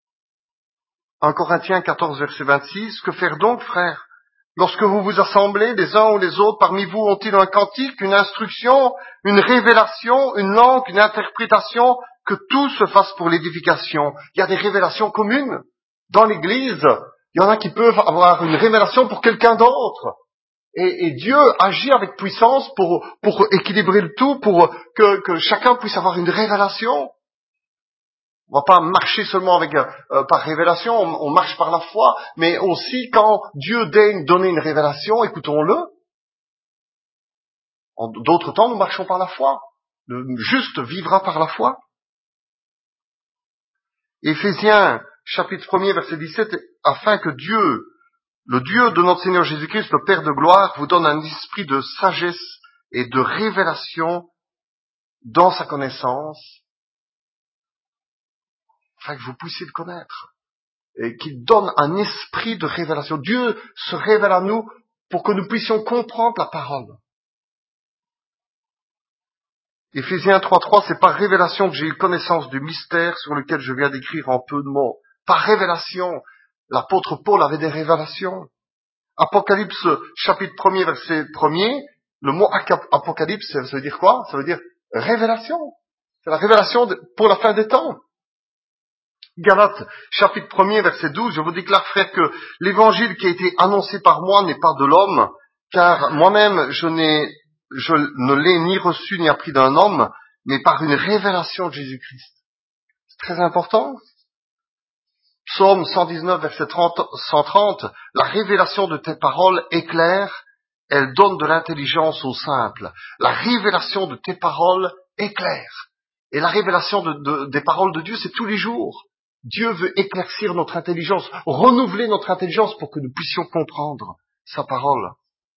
un Corinthiens quatorze, verset vingt-six, que faire donc, frères? Lorsque vous vous assemblez, les uns ou les autres, parmi vous ont-ils un cantique, une instruction, une révélation, une langue, une interprétation, que tout se fasse pour l'édification? Il y a des révélations communes. Dans l'Église, il y en a qui peuvent avoir une révélation pour quelqu'un d'autre. Et, et Dieu agit avec puissance pour, pour équilibrer le tout, pour que, que chacun puisse avoir une révélation. On va pas marcher seulement avec euh, par révélation, on, on marche par la foi, mais aussi quand Dieu daigne donner une révélation, écoutons-le. En d'autres temps, nous marchons par la foi. Le juste vivra par la foi. Éphésiens, chapitre un, verset dix-sept, afin que Dieu, le Dieu de notre Seigneur Jésus-Christ, le Père de gloire, vous donne un esprit de sagesse et de révélation dans sa connaissance, afin que vous puissiez le connaître. Et qu'il donne un esprit de révélation. Dieu se révèle à nous pour que nous puissions comprendre la parole. Éphésiens trois trois, c'est par révélation que j'ai eu connaissance du mystère sur lequel je viens d'écrire en peu de mots. Par révélation, l'apôtre Paul avait des révélations. Apocalypse, chapitre un, verset un, le mot apocalypse, ça veut dire quoi? Ça veut dire révélation. C'est la révélation de, pour la fin des temps. Galates, chapitre un, verset douze, je vous déclare, frère, que l'évangile qui a été annoncé par moi n'est pas de l'homme, car moi-même je n'ai, je ne l'ai ni reçu ni appris d'un homme, mais par une révélation de Jésus-Christ. C'est très important. Psaume cent dix-neuf, verset trente, cent trente, la révélation de tes paroles est claire, elle donne de l'intelligence aux simples. La révélation de tes paroles est claire. Et la révélation de, de, des paroles de Dieu, c'est tous les jours. Dieu veut éclaircir notre intelligence, renouveler notre intelligence pour que nous puissions comprendre sa parole.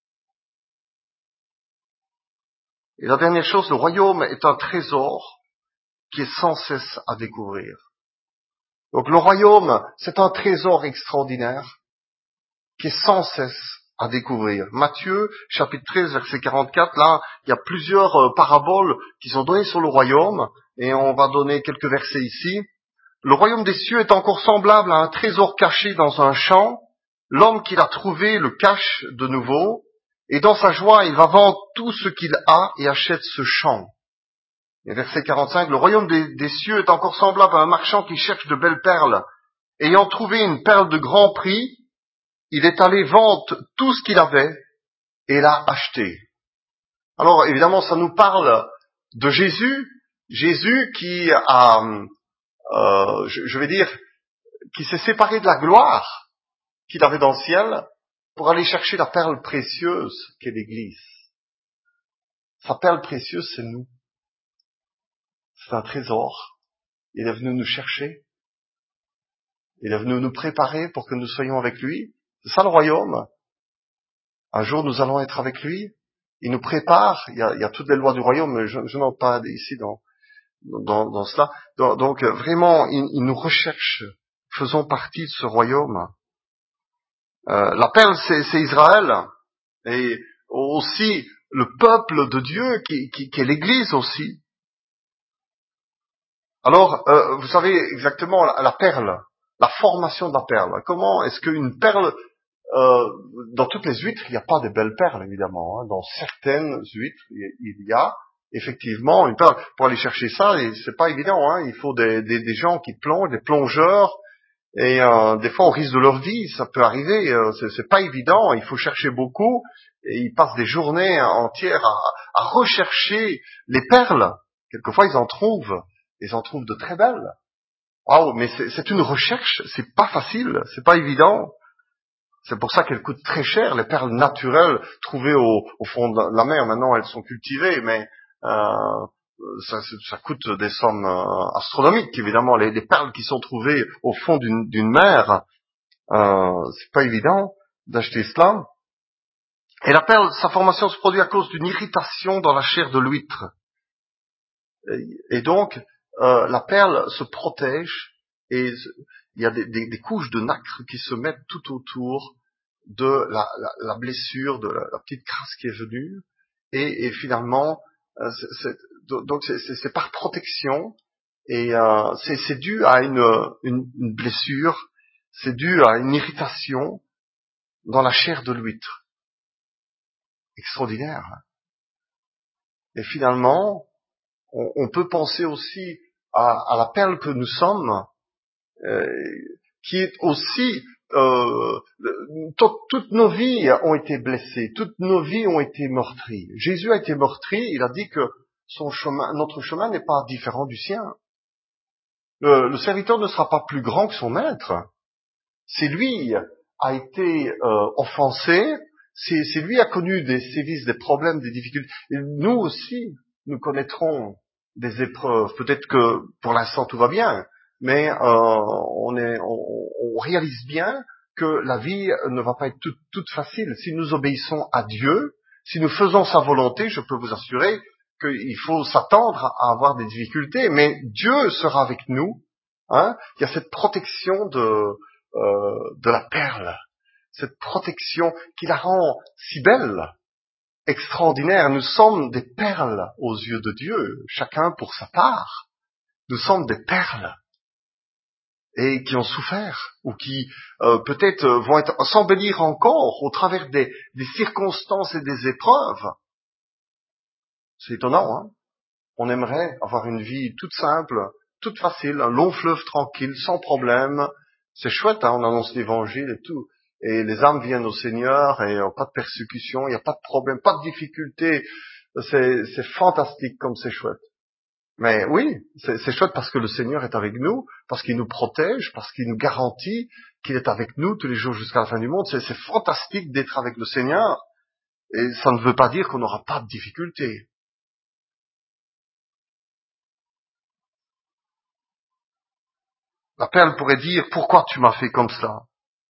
Et la dernière chose, le royaume est un trésor qui est sans cesse à découvrir. Donc le royaume, c'est un trésor extraordinaire qui est sans cesse à découvrir. Matthieu, chapitre treize, verset quarante-quatre, là, il y a plusieurs euh, paraboles qui sont données sur le royaume, et on va donner quelques versets ici. Le royaume des cieux est encore semblable à un trésor caché dans un champ. L'homme qui l'a trouvé le cache de nouveau, et dans sa joie, il va vendre tout ce qu'il a et achète ce champ. Et verset quarante-cinq, le royaume des, des cieux est encore semblable à un marchand qui cherche de belles perles. Ayant trouvé une perle de grand prix, il est allé vendre tout ce qu'il avait et l'a acheté. Alors évidemment, ça nous parle de Jésus, Jésus qui a, euh, je, je vais dire, qui s'est séparé de la gloire qu'il avait dans le ciel pour aller chercher la perle précieuse qu'est l'Église. Sa perle précieuse, c'est nous. C'est un trésor. Il est venu nous chercher. Il est venu nous préparer pour que nous soyons avec lui. C'est ça le royaume. Un jour, nous allons être avec lui. Il nous prépare. Il y a, il y a toutes les lois du royaume, mais je, je n'en parle pas ici dans, dans, dans cela. Donc, donc vraiment, il, il nous recherche. Faisons partie de ce royaume. Euh, la perle, c'est, c'est Israël. Et aussi le peuple de Dieu qui, qui, qui est l'Église aussi. Alors, euh, vous savez exactement la, la perle, la formation de la perle. Comment est-ce qu'une perle, euh, dans toutes les huîtres, il n'y a pas de belles perles, évidemment. Hein. Dans certaines huîtres, il y a effectivement une perle. Pour aller chercher ça, et c'est pas évident. Hein. Il faut des, des, des gens qui plongent, des plongeurs, et euh, des fois, on risque de leur vie. Ça peut arriver. Euh, c'est, c'est pas évident. Il faut chercher beaucoup, et ils passent des journées entières à, à rechercher les perles. Quelquefois, ils en trouvent. Ils en trouvent de très belles. Waouh, mais c'est, c'est une recherche, c'est pas facile, c'est pas évident. C'est pour ça qu'elles coûtent très cher, les perles naturelles trouvées au, au fond de la mer. Maintenant, elles sont cultivées, mais euh, ça, ça coûte des sommes euh, astronomiques, évidemment. Les, les perles qui sont trouvées au fond d'une, d'une mer, euh, c'est pas évident d'acheter cela. Et la perle, sa formation se produit à cause d'une irritation dans la chair de l'huître. Et, et donc, Euh, la perle se protège et il y a des, des, des couches de nacre qui se mettent tout autour de la, la, la blessure, de la, la petite crasse qui est venue et, et finalement, euh, c'est, c'est, donc c'est, c'est, c'est par protection et euh, c'est, c'est dû à une, une, une blessure, c'est dû à une irritation dans la chair de l'huître. Extraordinaire. Hein. Et finalement, on, on peut penser aussi à, à la perle que nous sommes, euh, qui est aussi euh, tout, toutes nos vies ont été blessées, toutes nos vies ont été meurtries. Jésus a été meurtri, il a dit que son chemin, notre chemin n'est pas différent du sien. Le, le serviteur ne sera pas plus grand que son maître. C'est lui a été euh, offensé, c'est, c'est lui a connu des sévices, des problèmes, des difficultés. Et nous aussi, nous connaîtrons des épreuves. Peut-être que pour l'instant tout va bien, mais euh, on, est, on, on réalise bien que la vie ne va pas être toute, toute facile. Si nous obéissons à Dieu, si nous faisons sa volonté, je peux vous assurer qu'il faut s'attendre à avoir des difficultés, mais Dieu sera avec nous. Hein. Il y a cette protection de, euh, de la perle, cette protection qui la rend si belle, extraordinaire. Nous sommes des perles aux yeux de Dieu, chacun pour sa part. Nous sommes des perles et qui ont souffert ou qui euh, peut-être vont être s'embellir encore au travers des, des circonstances et des épreuves. C'est étonnant, hein? On aimerait avoir une vie toute simple, toute facile, un long fleuve tranquille, sans problème. C'est chouette, hein, on annonce l'évangile et tout. Et les âmes viennent au Seigneur et euh, pas de persécution, il n'y a pas de problème, pas de difficulté. C'est, c'est fantastique comme c'est chouette. Mais oui, c'est, c'est chouette parce que le Seigneur est avec nous, parce qu'il nous protège, parce qu'il nous garantit qu'il est avec nous tous les jours jusqu'à la fin du monde. C'est, c'est fantastique d'être avec le Seigneur. Et ça ne veut pas dire qu'on n'aura pas de difficultés. La perle pourrait dire, pourquoi tu m'as fait comme cela?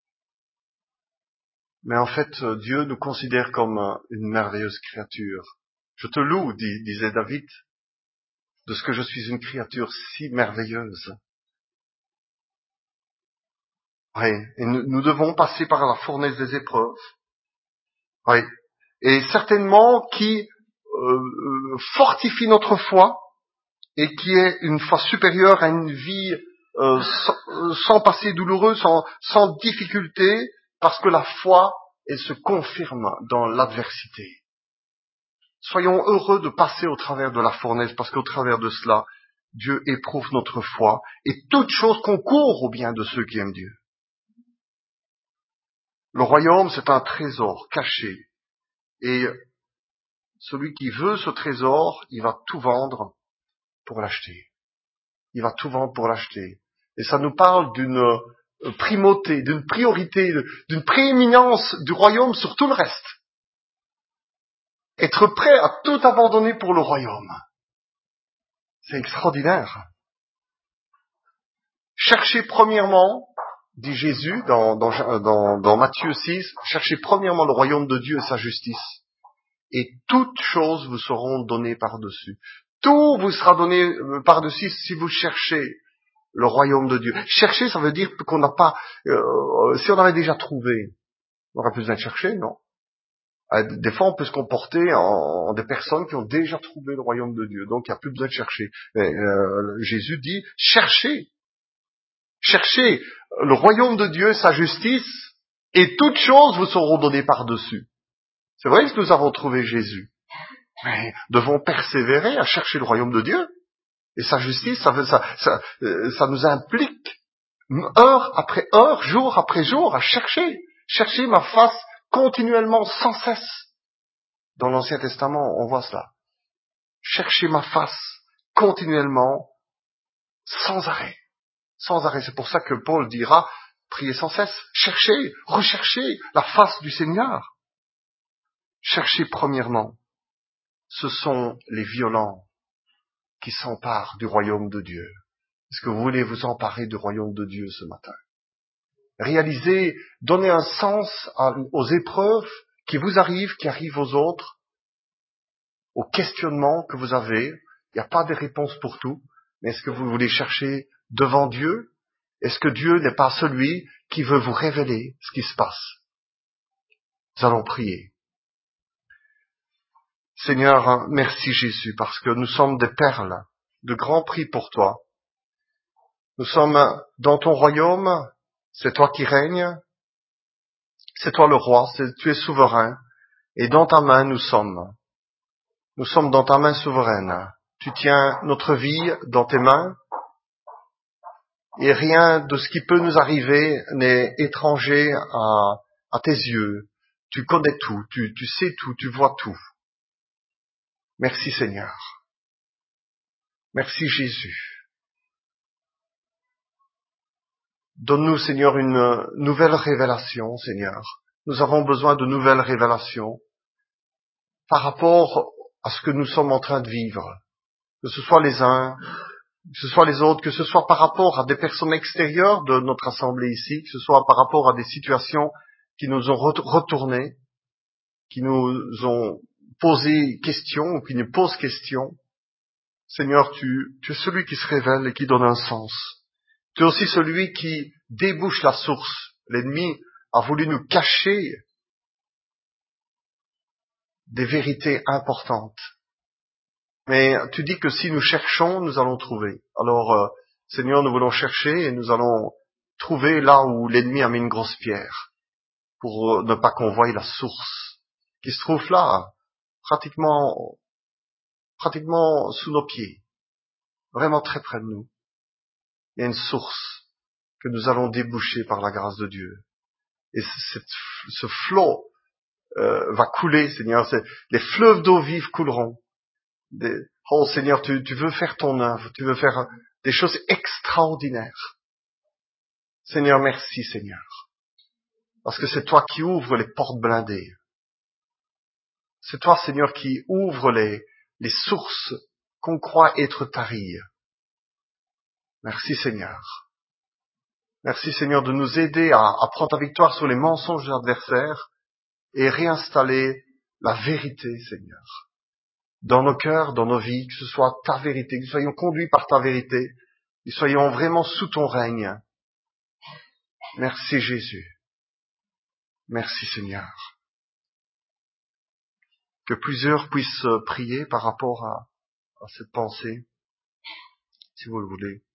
Mais en fait, Dieu nous considère comme une merveilleuse créature. Je te loue, dis, disait David, de ce que je suis une créature si merveilleuse. Oui, et nous, nous devons passer par la fournaise des épreuves. Oui, et certainement qui euh, fortifie notre foi et qui est une foi supérieure à une vie euh, sans, sans passé douloureux, sans, sans difficulté, parce que la foi, elle se confirme dans l'adversité. Soyons heureux de passer au travers de la fournaise, parce qu'au travers de cela, Dieu éprouve notre foi, et toute chose concourt au bien de ceux qui aiment Dieu. Le royaume, c'est un trésor caché, et celui qui veut ce trésor, il va tout vendre pour l'acheter. Il va tout vendre pour l'acheter. Et ça nous parle d'une primauté, d'une priorité, d'une prééminence du royaume sur tout le reste. Être prêt à tout abandonner pour le royaume. C'est extraordinaire. Cherchez premièrement, dit Jésus dans, dans, dans, dans Matthieu six, cherchez premièrement le royaume de Dieu et sa justice. Et toutes choses vous seront données par-dessus. Tout vous sera donné par-dessus si vous cherchez le royaume de Dieu. Chercher, ça veut dire qu'on n'a pas... Euh, si on avait déjà trouvé, on n'aurait plus besoin de chercher, non. Des fois, on peut se comporter en, en des personnes qui ont déjà trouvé le royaume de Dieu. Donc, il n'y a plus besoin de chercher. Mais, euh, Jésus dit, cherchez. Cherchez le royaume de Dieu, sa justice, et toutes choses vous seront données par-dessus. C'est vrai que nous avons trouvé Jésus. Mais nous devons persévérer à chercher le royaume de Dieu. Et sa justice, ça, ça, ça, ça nous implique, heure après heure, jour après jour, à chercher. Chercher ma face continuellement, sans cesse. Dans l'Ancien Testament, on voit cela. Chercher ma face continuellement, sans arrêt. Sans arrêt. C'est pour ça que Paul dira, priez sans cesse. Cherchez, recherchez la face du Seigneur. Cherchez premièrement. Ce sont les violents qui s'emparent du royaume de Dieu. Est-ce que vous voulez vous emparer du royaume de Dieu ce matin? Réalisez, donnez un sens à, aux épreuves qui vous arrivent, qui arrivent aux autres, aux questionnements que vous avez. Il n'y a pas de réponse pour tout, mais est-ce que vous voulez chercher devant Dieu? Est-ce que Dieu n'est pas celui qui veut vous révéler ce qui se passe? Nous allons prier. Seigneur, merci Jésus, parce que nous sommes des perles de grand prix pour toi. Nous sommes dans ton royaume, c'est toi qui règnes, c'est toi le roi, c'est, tu es souverain, et dans ta main nous sommes. Nous sommes dans ta main souveraine. Tu tiens notre vie dans tes mains, et rien de ce qui peut nous arriver n'est étranger à, à tes yeux. Tu connais tout, tu, tu sais tout, tu vois tout. Merci Seigneur. Merci Jésus. Donne-nous, Seigneur, une nouvelle révélation, Seigneur. Nous avons besoin de nouvelles révélations par rapport à ce que nous sommes en train de vivre. Que ce soit les uns, que ce soit les autres, que ce soit par rapport à des personnes extérieures de notre assemblée ici, que ce soit par rapport à des situations qui nous ont retournés, qui nous ont posé question ou qui nous posent question. Seigneur, tu, tu es celui qui se révèle et qui donne un sens. Tu es aussi celui qui débouche la source. L'ennemi a voulu nous cacher des vérités importantes. Mais tu dis que si nous cherchons, nous allons trouver. Alors, euh, Seigneur, nous voulons chercher et nous allons trouver là où l'ennemi a mis une grosse pierre pour euh, ne pas qu'on voie la source qui se trouve là, pratiquement, pratiquement sous nos pieds, vraiment très près de nous. Il y a une source que nous allons déboucher par la grâce de Dieu. Et cette, ce flot euh, va couler, Seigneur. C'est, les fleuves d'eau vive couleront. Des, oh Seigneur, tu, tu veux faire ton œuvre, tu veux faire des choses extraordinaires. Seigneur, merci Seigneur. Parce que c'est toi qui ouvres les portes blindées. C'est toi, Seigneur, qui ouvre les, les sources qu'on croit être taries. Merci Seigneur. Merci Seigneur de nous aider à, à prendre ta victoire sur les mensonges de l'adversaire et réinstaller la vérité, Seigneur. Dans nos cœurs, dans nos vies, que ce soit ta vérité, que nous soyons conduits par ta vérité, que nous soyons vraiment sous ton règne. Merci Jésus. Merci Seigneur. Que plusieurs puissent prier par rapport à, à cette pensée, si vous le voulez.